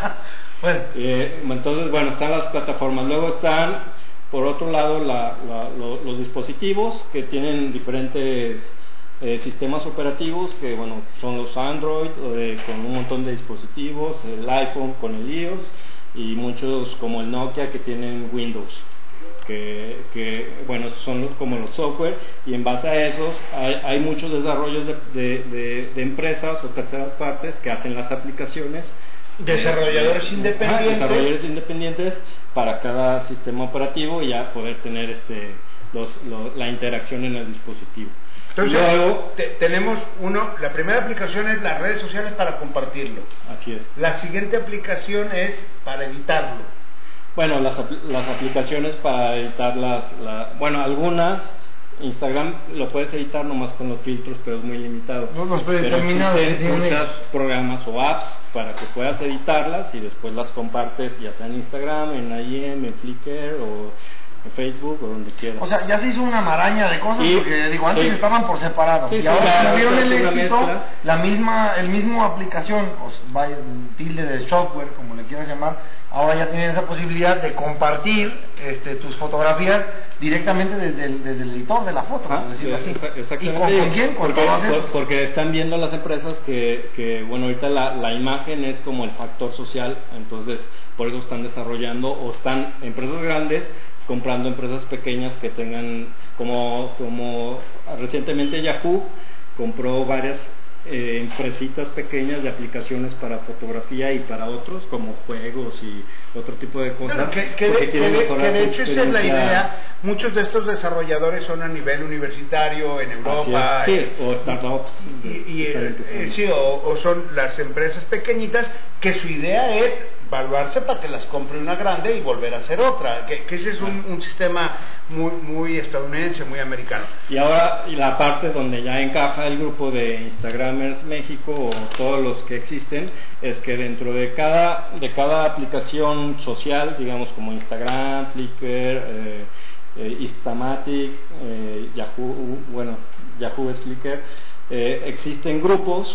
Entonces, están las plataformas. Luego están, por otro lado, los dispositivos que tienen diferentes sistemas operativos, que son los Android, con un montón de dispositivos, el iPhone con el iOS, y muchos como el Nokia que tienen Windows, que son como los software, y en base a esos hay muchos desarrollos de empresas o terceras partes que hacen las aplicaciones. Desarrolladores independientes para cada sistema operativo, y ya poder tener la interacción en el dispositivo. Entonces, luego tenemos la primera aplicación es las redes sociales para compartirlo. Así es. La siguiente aplicación es para editarlo. Bueno, las aplicaciones para editar algunas, Instagram lo puedes editar nomás con los filtros, pero es muy limitado. Pero existen muchos programas o apps para que puedas editarlas y después las compartes, ya sea en Instagram, en IM, en Flickr o en Facebook o donde quieras. O sea, ya se hizo una maraña de cosas, porque antes estaban por separado, y ahora tuvieron el éxito, el mismo aplicación, tilde de software, como le quieras llamar, ahora ya tienen esa posibilidad de compartir tus fotografías directamente desde el editor de la foto, por decirlo así. Exactamente. ¿Y con quién? Porque están viendo las empresas que ahorita la imagen es como el factor social, entonces por eso están desarrollando, o están empresas grandes comprando empresas pequeñas que tengan, como recientemente Yahoo compró varias empresitas pequeñas de aplicaciones para fotografía y para otros, como juegos y otro tipo de cosas. Que de hecho esa es la idea. Muchos de estos desarrolladores son a nivel universitario en Europa, o startups, o son las empresas pequeñitas que su idea es valuarse para que las compre una grande y volver a hacer otra, que ese es un sistema muy estadounidense, muy americano. Y ahora, y la parte donde ya encaja el grupo de Instagramers México o todos los que existen, es que dentro de cada aplicación social, digamos como Instagram, Flickr, Instamatic, Yahoo es Flickr, existen grupos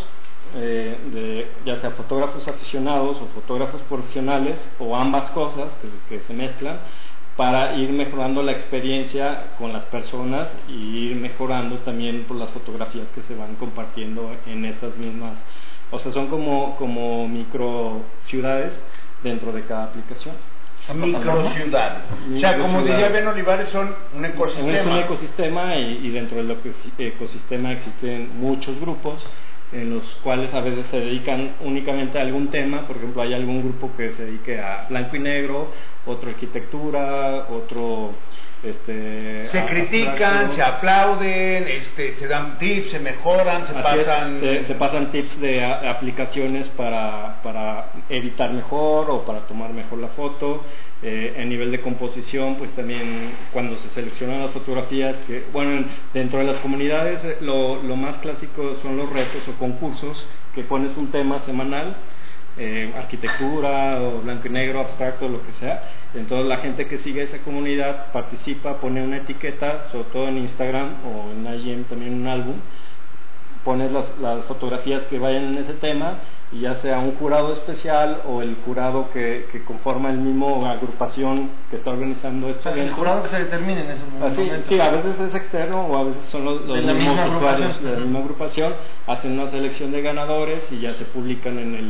de ya sea fotógrafos aficionados o fotógrafos profesionales o ambas cosas que se mezclan para ir mejorando la experiencia con las personas y ir mejorando también por las fotografías que se van compartiendo en esas mismas, o sea, son como micro ciudades dentro de cada aplicación. Microciudades. O sea, como diría Ben Olivares, son un ecosistema. Es un ecosistema y dentro del ecosistema existen muchos grupos en los cuales a veces se dedican únicamente a algún tema. Por ejemplo, hay algún grupo que se dedique a blanco y negro, otro arquitectura, otro se critican, se aplauden, se dan tips, se mejoran, se pasan tips de aplicaciones para editar mejor o para tomar mejor la foto. En nivel de composición, pues también cuando se seleccionan las fotografías, que bueno, dentro de las comunidades lo más clásico son los retos o concursos, que pones un tema semanal, arquitectura o blanco y negro, abstracto, lo que sea. Entonces la gente que sigue esa comunidad participa, pone una etiqueta, sobre todo en Instagram o en IGN también un álbum, pones las fotografías que vayan en ese tema, y ya sea un jurado especial o el jurado que conforma el mismo agrupación que está organizando esto. El jurado que se determine en esos momentos. Sí, a veces es externo o a veces son los mismos usuarios de la misma agrupación, hacen una selección de ganadores y ya se publican en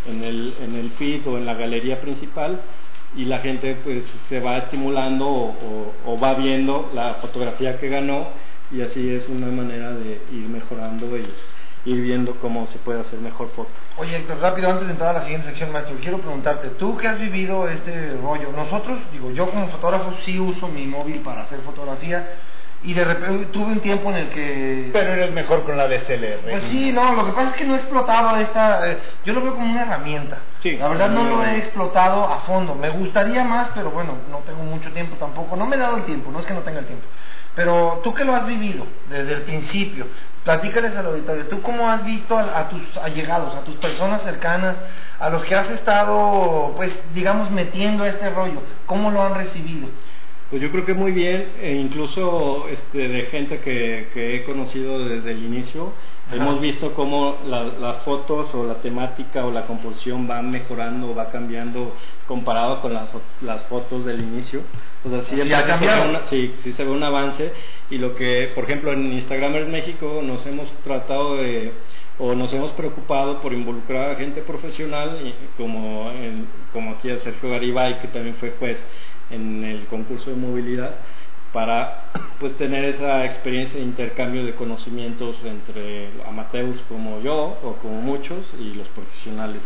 el feed o en la galería principal, y la gente pues se va estimulando o va viendo la fotografía que ganó, y así es una manera de ir mejorando y ir viendo cómo se puede hacer mejor foto. Oye, Héctor, rápido, antes de entrar a la siguiente sección, maestro, quiero preguntarte, tú que has vivido este rollo, nosotros, yo como fotógrafo sí uso mi móvil para hacer fotografía, y de repente tuve un tiempo en el que... Pero eres mejor con la DSLR. Pues sí, no, lo que pasa es que no he explotado yo lo veo como una herramienta. Sí, la verdad no lo he explotado a fondo. Me gustaría más, pero bueno, no tengo mucho tiempo tampoco. No me he dado el tiempo, no es que no tenga el tiempo. Pero tú que lo has vivido desde el principio, platícales al auditorio, ¿tú cómo has visto a tus allegados, a tus personas cercanas, a los que has estado, pues, digamos, metiendo este rollo? ¿Cómo lo han recibido? Pues yo creo que muy bien, incluso de gente que he conocido desde el inicio. Ajá. Hemos visto cómo las fotos o la temática o la composición van mejorando, va cambiando comparado con las fotos del inicio. O sea, sí ha cambiado. Sí se ve un avance, y lo que, por ejemplo, en Instagramers México nos hemos tratado nos hemos preocupado por involucrar a gente profesional, como aquí a Sergio Garibay, que también fue juez en el concurso de movilidad, para pues tener esa experiencia de intercambio de conocimientos entre amateurs como yo o como muchos y los profesionales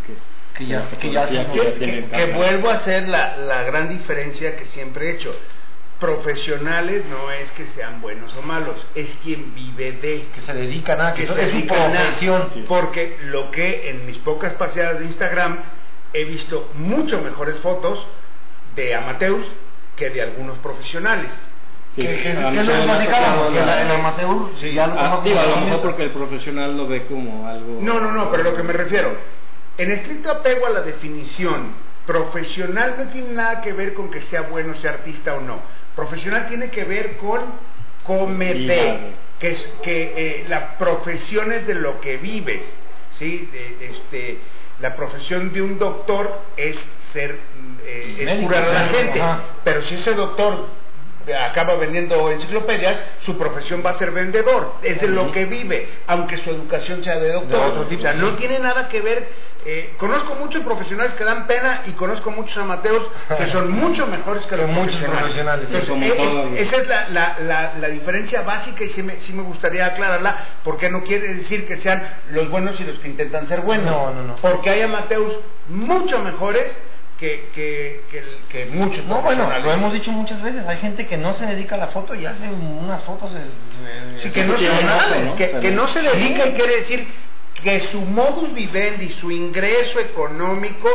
que vuelvo a hacer la gran diferencia que siempre he hecho. Profesionales no es que sean buenos o malos, es quien vive que se dedican a, que es su profesión. Sí. Porque lo que en mis pocas paseadas de Instagram he visto mucho mejores fotos de amateurs que de algunos profesionales. Sí, ¿Qué es lo que platicábamos? El amateur, sí, ya a lo mejor porque el profesional lo ve como algo... No, pero lo que me refiero, en estricto apego a la definición, profesional no tiene nada que ver con que sea bueno, sea artista o no. Profesional tiene que ver con cometer, la profesión es de lo que vives, ¿sí? La profesión de un doctor es curar a la gente. Ajá. Pero si ese doctor acaba vendiendo enciclopedias, su profesión va a ser vendedor, es de lo que vive, aunque su educación sea de doctor. De otro tipo, o sea, no tiene nada que ver. Conozco muchos profesionales que dan pena y conozco muchos amateurs que son mucho mejores que los profesionales. Entonces, esa es la diferencia básica, y sí me gustaría aclararla, porque no quiere decir que sean los buenos y los que intentan ser buenos. No. Porque hay amateurs mucho mejores que muchos. No, bueno, lo hemos dicho muchas veces, hay gente que no se dedica a la foto y hace unas fotos que no se dedica, y quiere decir que su modus vivendi, su ingreso económico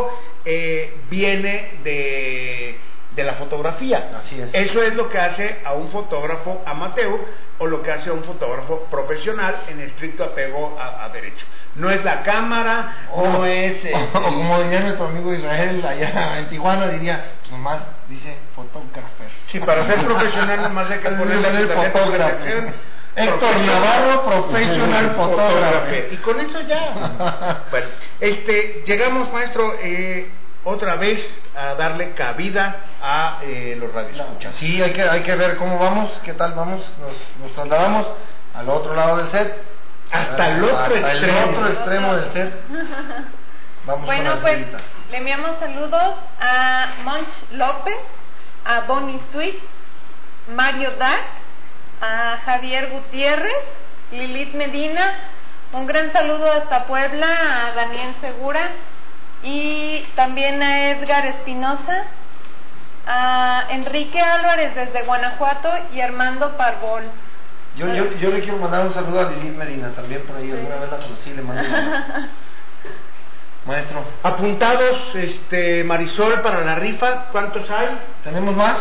viene de la fotografía. Así es. Eso es lo que hace a un fotógrafo amateur o lo que hace a un fotógrafo profesional en estricto apego a derecho. No es la cámara, no es... o como diría nuestro amigo Israel allá en Tijuana, diría, nomás dice fotógrafo. Sí, para ser profesional nomás hay que ponerle el fotógrafo. Héctor Navarro, professional fotógrafo. Y con eso ya. Bueno, llegamos, maestro, otra vez a darle cabida a los radioescuchas. Sí, hay que ver cómo vamos, qué tal vamos. Nos trasladamos al otro lado del set. Hasta el otro extremo del set. Vamos. Bueno, pues le enviamos saludos a Monch López, a Bonnie Sweet, Mario Dac, a Javier Gutiérrez, Lilith Medina, un gran saludo hasta Puebla, a Daniel Segura, y también a Edgar Espinosa, a Enrique Álvarez desde Guanajuato y Armando Parvol. Yo le quiero mandar un saludo a Lilith Medina, también por ahí alguna vez la conocí, le mando un maestro. Apuntados, Marisol, para la rifa, ¿cuántos hay? ¿Tenemos más?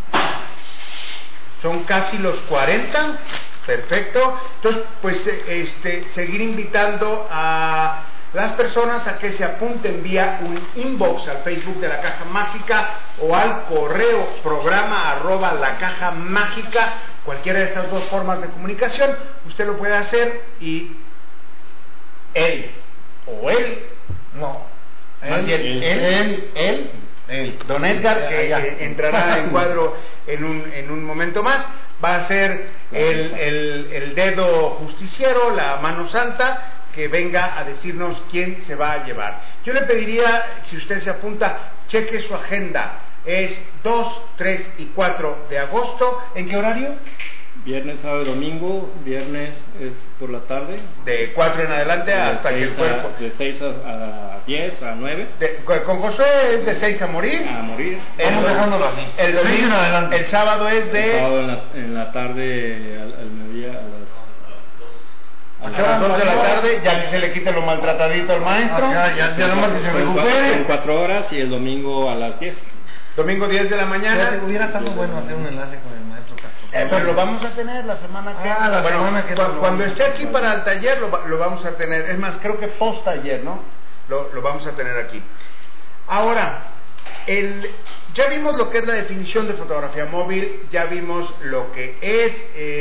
Son casi los 40, perfecto. Entonces, pues, seguir invitando a las personas a que se apunten vía un inbox al Facebook de La Caja Mágica o al correo programa@lacajamágica, cualquiera de esas dos formas de comunicación, usted lo puede hacer y él, don Edgar, que entrará en cuadro en un momento más, va a ser el dedo justiciero, la mano santa, que venga a decirnos quién se va a llevar. Yo le pediría, si usted se apunta, cheque su agenda. Es 2, 3 y 4 de agosto. ¿En qué horario? Viernes, sábado y domingo. Viernes es por la tarde. De 4 en adelante hasta que el cuerpo... De 6 a 10, a 9. Con José es de 6 a morir. A morir. Vamos dejándolo así. El domingo, el sábado es de... El sábado en la tarde, al mediodía, a las 2 de la tarde, ya que se le quite lo maltratadito al maestro. Ya nomás que se recupere. En 4 horas y el domingo a las 10. Domingo 10 de la mañana. Hubiera estado bueno hacer un enlace con el maestro Castro. Pero lo vamos a tener la semana que semana que cuando esté aquí para el taller lo vamos a tener. Es más, creo que post taller, ¿no? Lo vamos a tener aquí. Ahora, ya vimos lo que es la definición de fotografía móvil, ya vimos lo que es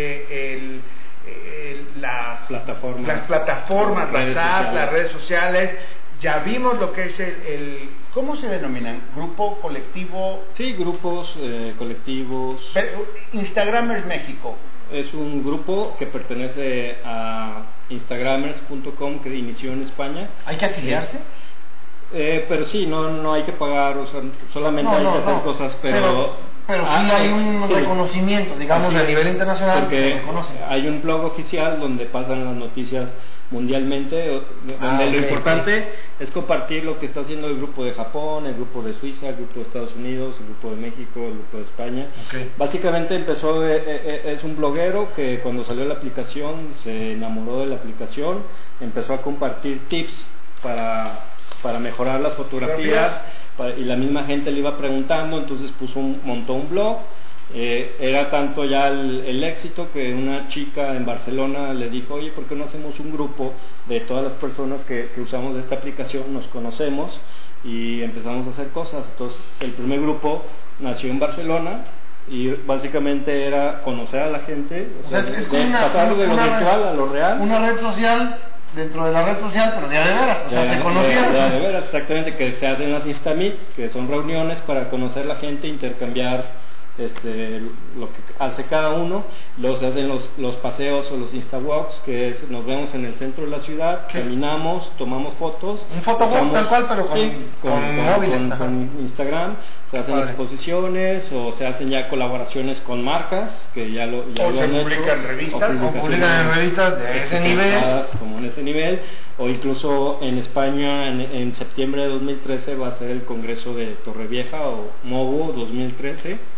las plataformas, las redes sociales, ya vimos lo que es ¿cómo se denominan? ¿Grupo, colectivo? Sí, grupos, colectivos. Instagramers México. Es un grupo que pertenece a Instagramers.com, que inició en España. ¿Hay que afiliarse? Pero sí, no hay que pagar, o sea, solamente hay que hacer cosas, pero sí hay un reconocimiento, digamos, a nivel internacional. Porque hay un blog oficial donde pasan las noticias mundialmente, donde lo importante es compartir lo que está haciendo el grupo de Japón, el grupo de Suiza, el grupo de Estados Unidos, el grupo de México, el grupo de España. Básicamente empezó, es un bloguero que cuando salió la aplicación se enamoró de la aplicación, empezó a compartir tips para mejorar las fotografías, y la misma gente le iba preguntando, entonces montó un blog. Era tanto ya el éxito que una chica en Barcelona le dijo: oye, ¿por qué no hacemos un grupo de todas las personas que usamos esta aplicación, nos conocemos y empezamos a hacer cosas? Entonces el primer grupo nació en Barcelona y básicamente era conocer a la gente, pasar de lo virtual a lo real. Una red social dentro de la red social, pero de veras, se conocían. De veras, exactamente, que se hacen las Instameet, que son reuniones para conocer la gente, intercambiar lo que hace cada uno. Luego se hacen los paseos o los Instawalks, que es, nos vemos en el centro de la ciudad, caminamos, tomamos fotos. Un photowalk tal cual, pero con Instagram. Se hacen exposiciones o se hacen ya colaboraciones con marcas que ya lo se publican en revistas de ese nivel, como en ese nivel, o incluso en España en septiembre de 2013 va a ser el congreso de Torrevieja o MOVO 2013,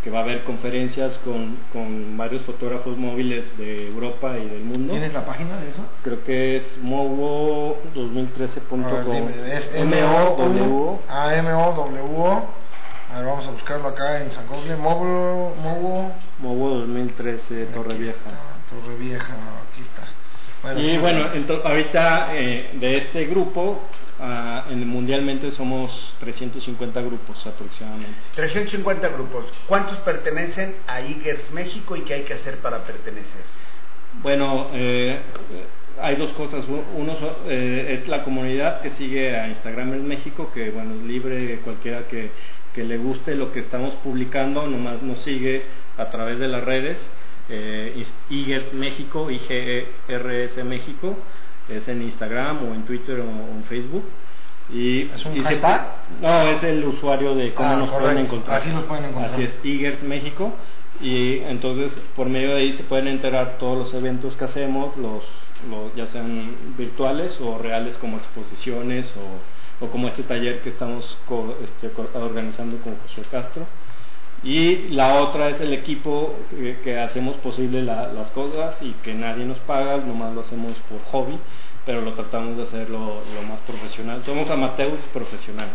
que va a haber conferencias con varios fotógrafos móviles de Europa y del mundo. ¿Tienes la página de eso? Creo que es mowo2013.com. Es MOWO. MOWO. A ver, vamos a buscarlo acá en San Google. Mowo 2013, Torrevieja. Torrevieja, aquí está. Bueno, y bueno, entonces, ahorita de este grupo, mundialmente somos 350 grupos aproximadamente. 350 grupos. ¿Cuántos pertenecen a Eagers México y qué hay que hacer para pertenecer? Bueno, hay dos cosas. Uno es la comunidad que sigue a Instagram en México, que bueno, es libre, cualquiera que le guste lo que estamos publicando, nomás nos sigue a través de las redes. Eagers México, IGRS México, es en Instagram o en Twitter o en Facebook. ¿Es un hashtag? No, es el usuario de cómo nos pueden encontrar. Así nos pueden encontrar. Así es, Eagers México. Y entonces por medio de ahí se pueden enterar todos los eventos que hacemos, ya sean virtuales o reales, como exposiciones o como este taller que estamos organizando con Josué Castro. Y la otra es el equipo que hacemos posible las cosas y que nadie nos paga, nomás lo hacemos por hobby, pero lo tratamos de hacer lo más profesional. Somos amateurs profesionales.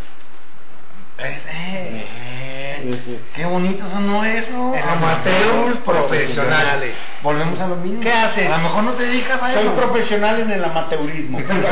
Qué bonito sonó eso. Amateurs profesionales. Volvemos a lo mismo. ¿Qué haces? A lo mejor no te dedicas a eso. Soy profesional en el amateurismo. Pero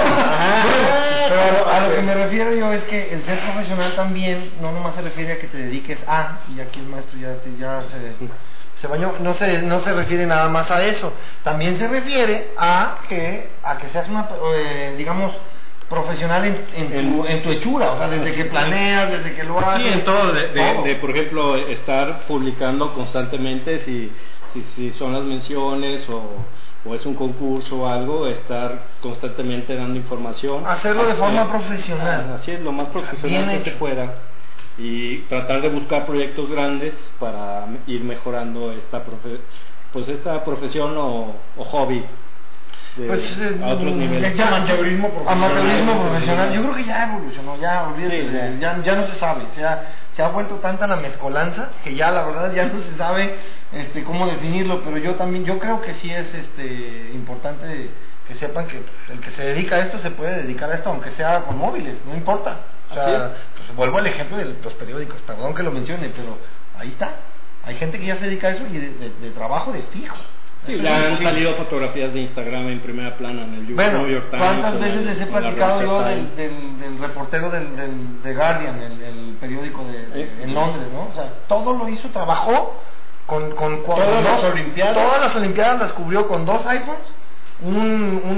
a lo que me refiero yo es que el ser profesional también no nomás se refiere a que te dediques a, y aquí el maestro ya se bañó, no se refiere nada más a eso, también se refiere a que seas una, digamos, profesional en tu hechura, o sea, desde que planeas, desde que lo haces. Sí, en todo, de por ejemplo, estar publicando constantemente, si son las menciones o es un concurso o algo, estar constantemente dando información. Hacerlo de forma profesional. Así es, lo más profesional que se pueda. Y tratar de buscar proyectos grandes para ir mejorando esta profesión o hobby. A otros niveles. Amateurismo profesional. Yo creo que ya evolucionó, ya olvídate, sí, ya no se sabe, se ha vuelto tanta la mezcolanza que ya la verdad ya no se sabe cómo definirlo, pero yo creo que sí es importante que sepan que el que se dedica a esto se puede dedicar a esto aunque sea con móviles, no importa. O sea, pues vuelvo al ejemplo de los periódicos, perdón que lo mencione, pero ahí está. Hay gente que ya se dedica a eso y de trabajo de fijo. Sí, ya han salido fotografías de Instagram en primera plana en el New York Times. ¿Cuántas veces les he platicado yo del reportero de Guardian, el periódico en Londres, ¿no? O sea, todo lo hizo, trabajó con todas las Olimpiadas las cubrió con 2 iPhones, un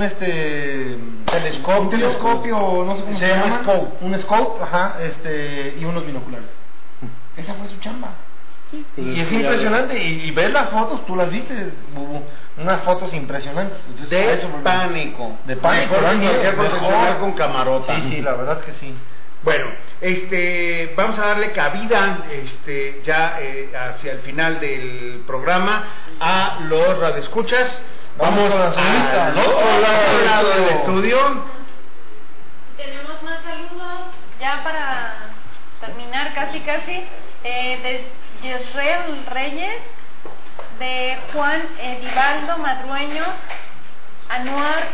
telescopio, no sé cómo se llama, un scope, y unos binoculares. Esa fue su chamba. Y es impresionante, y ves las fotos, tú las viste, unas fotos impresionantes. Entonces, de pánico. Cualquier profesional con camarota. Sí, la verdad que sí. Bueno, vamos a darle cabida ya hacia el final del programa a los radioescuchas. Vamos al otro lado del estudio. Tenemos más saludos ya para terminar casi de Yesreel Reyes, de Juan Edivaldo Madrueño, Anuar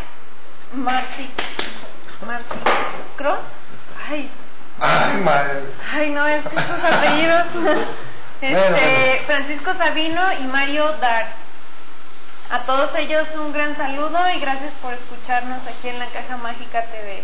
Cross. Ay, no, es que sus apellidos. Francisco Sabino y Mario Dar. A todos ellos un gran saludo y gracias por escucharnos aquí en la Caja Mágica TV.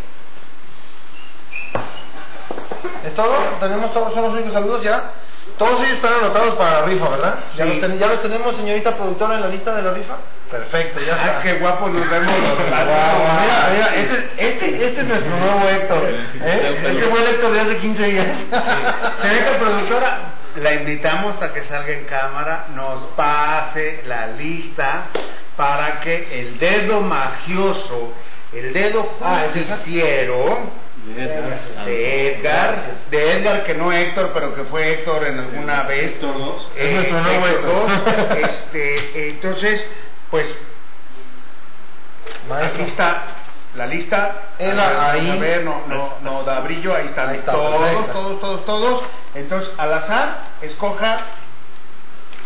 ¿Es todo? ¿Tenemos todos los únicos saludos ya? Todos ellos están anotados para la rifa, ¿verdad? Sí. ¿Ya los tenemos, señorita productora, en la lista de la rifa? Perfecto, ya está. Qué guapo nos vemos. Mira, este es nuestro nuevo Héctor. Este fue el Héctor de hace 15 días. Señorita productora, la invitamos a que salga en cámara, nos pase la lista para que el dedo magioso, el dedo justiciero de Edgar, que no Héctor, pero que fue Héctor en alguna vez. Es nuestro nuevo Héctor. Entonces, pues, aquí está la lista. Ahí. A ver, no da brillo, ahí están. Todos. Entonces, al azar, escoja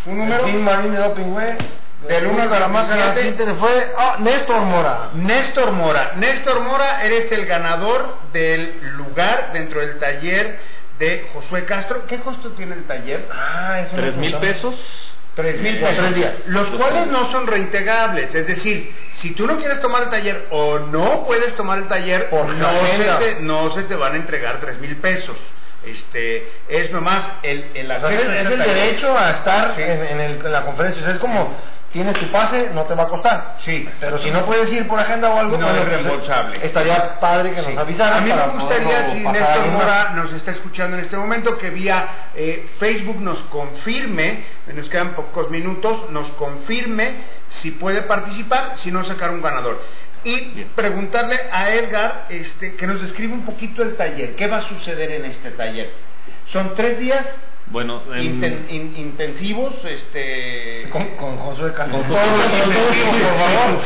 un número. El Team Marín de Doping, güey. Del 1 al la 7 fue... Del 1 al Máscara 7 fue... Néstor Mora. Néstor Mora, eres el ganador del lugar dentro del taller de Josué Castro. ¿Qué costo tiene el taller? Eso 3,000 pesos. 3,000 pesos. 3 días. Los cuales no son reintegrables. Es decir, si tú no quieres tomar el taller o no puedes tomar el taller, no se te van a entregar 3,000 pesos. Es nomás el hacer es el derecho a estar en la conferencia. O sea, es como tienes tu pase, no te va a costar. Sí. Pero si no puedes ir por agenda o algo, no es reembolsable. Estaría padre que nos avisaran. A mí me gustaría, si Néstor Mora nos está escuchando en este momento, que vía Facebook nos confirme, nos quedan pocos minutos, nos confirme si puede participar, si no sacar un ganador. Y preguntarle a Edgar que nos describa un poquito el taller. ¿Qué va a suceder en este taller? Son 3 días. Bueno, intensivos, con Josué Castro. Por favor.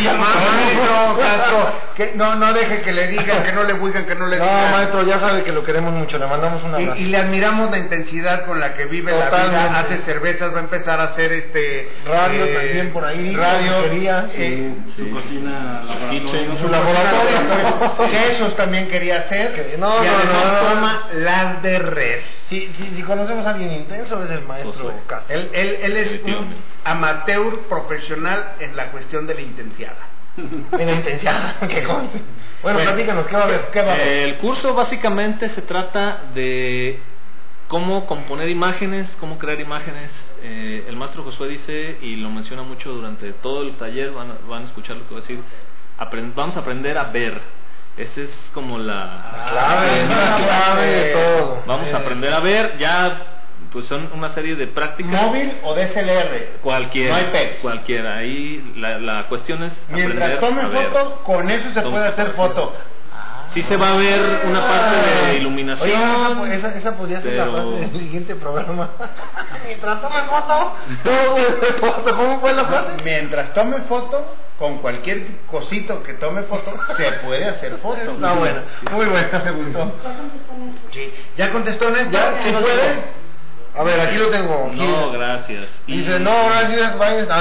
Que no deje que le digan, que no le digan, que no le digan. No, maestro, ya sabe que lo queremos mucho, le mandamos un abrazo. Y le admiramos la intensidad con la que vive la vida, hace cervezas, va a empezar a hacer radio también por ahí, su cocina, su laboratorio. Quesos también quería hacer. Y además toma las de red. Si conocemos a alguien intenso es el maestro Castro. Él es un amateur profesional en la cuestión de la intensiada. En la intensiada, que conste. Bueno, platícanos, ¿qué va a haber? El curso básicamente se trata de cómo componer imágenes, cómo crear imágenes. El maestro Josué dice, y lo menciona mucho durante todo el taller, van a escuchar lo que va a decir, vamos a aprender a ver. Esa es como la clave de todo. Vamos a aprender a ver, ya pues son una serie de prácticas. ¿Móvil o DSLR? Cualquiera. No hay PEX. Cualquiera. Ahí la cuestión es mientras tome foto, con eso se puede hacer foto. Sí se va a ver una parte de iluminación. Oye, esa podría ser la parte del siguiente programa. Mientras tome foto, ¿cómo fue la frase? Mientras tome foto, con cualquier cosito que tome foto, se puede hacer foto. Está buena, muy buena, me gustó. Sí. ¿Ya contestó Néstor? ¿Ya? ¿Sí puede? A ver, aquí lo tengo. No, gracias. Dice, no, gracias,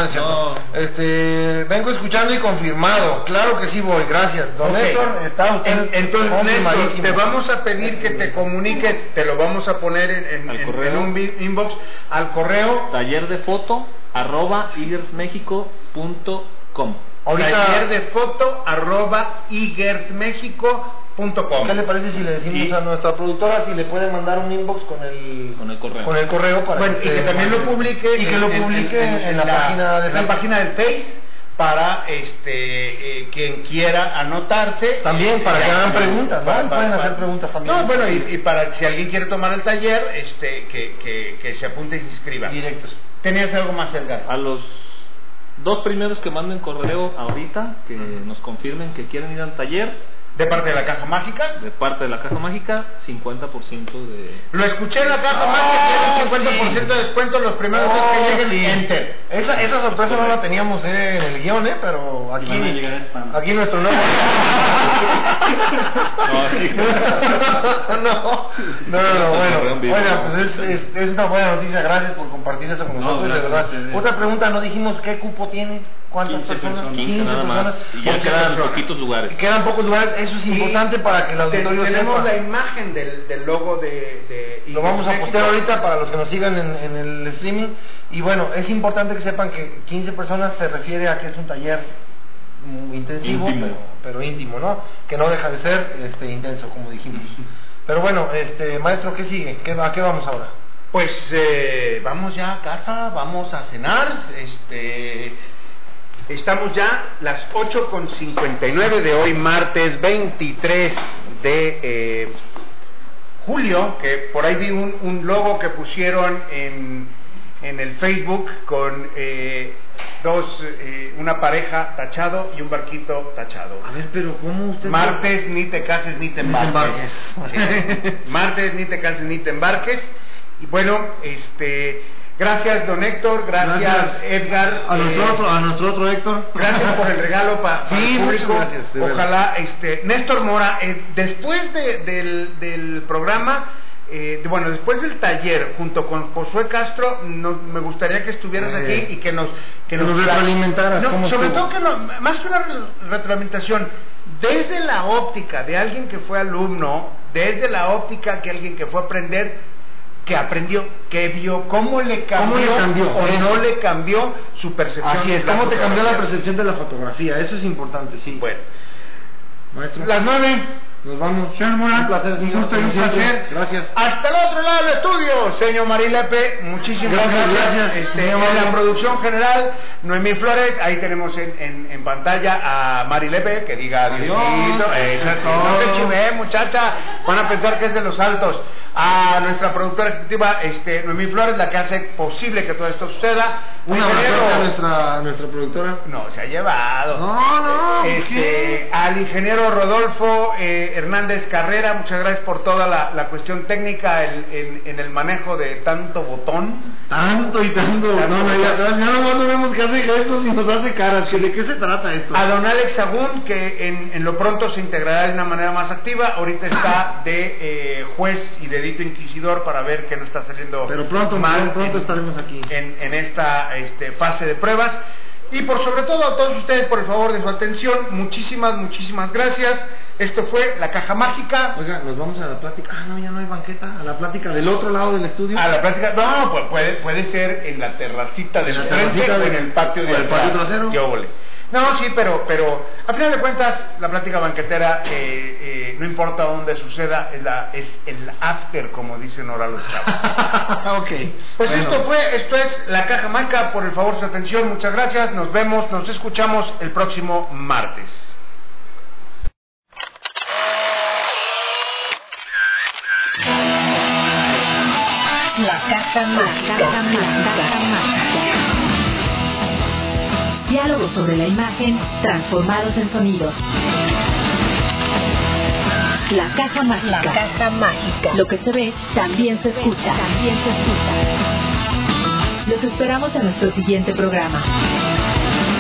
vengo escuchando y confirmado. Claro que sí voy, gracias. Don Néstor, está usted. Entonces, Néstor, te vamos a pedir que te comuniques, te lo vamos a poner en un inbox, al correo tallerdefoto@igersmexico.com. tallerdefoto@igersmexico.com. ¿Qué le parece si le decimos a nuestra productora si le puede mandar un inbox con el correo para y que también lo publique en la página del Face para quien quiera anotarse, también para que hagan preguntas, ¿no? Pueden hacer preguntas también. No, bueno, y para si alguien quiere tomar el taller, que se apunte y se inscriba. Directos. ¿Tenías algo más, Edgar? A los 2 primeros que manden correo ahorita, que nos confirmen que quieren ir al taller. ¿De parte de la Caja Mágica? De parte de la Caja Mágica, 50% de... Lo escuché en la Caja Mágica, tiene 50% de descuento los primeros días que lleguen. Enter. Esa sorpresa no la teníamos en el guión, pero aquí nuestro nuevo... No, bueno. Oiga, pues es una buena noticia, gracias por compartir eso con nosotros, de verdad. Otra pregunta, no dijimos qué cupo tiene. ¿Cuántas personas? 15 nada más. Y ya quedan poquitos lugares. Quedan pocos lugares, eso es importante para que el auditorio sepa. Tenemos la imagen del logo de lo vamos a postear ahorita para los que nos sigan en el streaming. Y bueno, es importante que sepan que 15 personas se refiere a que es un taller intensivo, pero íntimo, ¿no? Que no deja de ser intenso, como dijimos. Pero bueno, maestro, ¿qué sigue? ¿A qué vamos ahora? Pues vamos ya a casa, vamos a cenar, estamos ya las 8:59 de hoy, martes 23 de julio, que por ahí vi un logo que pusieron en el Facebook con una pareja tachado y un barquito tachado. A ver, pero ¿cómo usted? Martes ni te cases ni te embarques. Martes ni te cases ni te embarques. Y bueno, gracias, don Héctor, gracias Edgar, a nuestro otro Héctor, gracias por el regalo para el público. Gracias, ojalá Néstor Mora, después del programa bueno, después del taller, junto con Josué Castro, me gustaría que estuvieras aquí y que nos retroalimentaras. No, sobre todo que más que una retroalimentación, desde la óptica de alguien que fue alumno, desde la óptica que alguien que fue a aprender, que aprendió, que vio, cómo le cambió o no le cambió su percepción. Así es, cómo te cambió la percepción de la fotografía, eso es importante, sí. Bueno, maestro. Las 9. Nos vamos. Señor Mora, un placer, un gusto y un placer. Gracias. Hasta el otro lado del estudio, señor Marilepe, muchísimas gracias. En la producción general, Noemí Flores, ahí tenemos en pantalla a Marilepe, que diga adiós. No se chive, muchacha, van a pensar que es de los altos. A nuestra productora ejecutiva, Noemí Flores, la que hace posible que todo esto suceda. Una abrazo a nuestra productora. No, se ha llevado. No. Al ingeniero Rodolfo Hernández Carrera, muchas gracias por toda la cuestión técnica en el manejo de tanto botón. Tanto. Ya no vemos que hace gestos y nos hace caras. ¿De qué se trata esto? A don Alex Sagún, que en lo pronto se integrará de una manera más activa. Ahorita está de juez y dedito inquisidor para ver qué nos está saliendo. Pero pronto estaremos aquí. En esta fase de pruebas. Y por sobre todo a todos ustedes por el favor de su atención, muchísimas gracias. Esto fue La Caja Mágica. Oiga, nos vamos a la plática. No, ya no hay banqueta. A la plática del otro lado del estudio. A la plática, no, pues puede ser en la terracita del frente o en el patio de el patio trasero. Qué óvole. No, sí, pero a final de cuentas la plática banquetera no importa dónde suceda, es el after, como dicen ahora los chavos. Ok. Pues bueno. Esto es La Caja Mágica. Por el favor de su atención, muchas gracias. Nos vemos, nos escuchamos el próximo martes. La Caja Mágica. Diálogos sobre la imagen transformados en sonidos. La Caja Mágica. Lo que se ve también se escucha. Los esperamos en nuestro siguiente programa.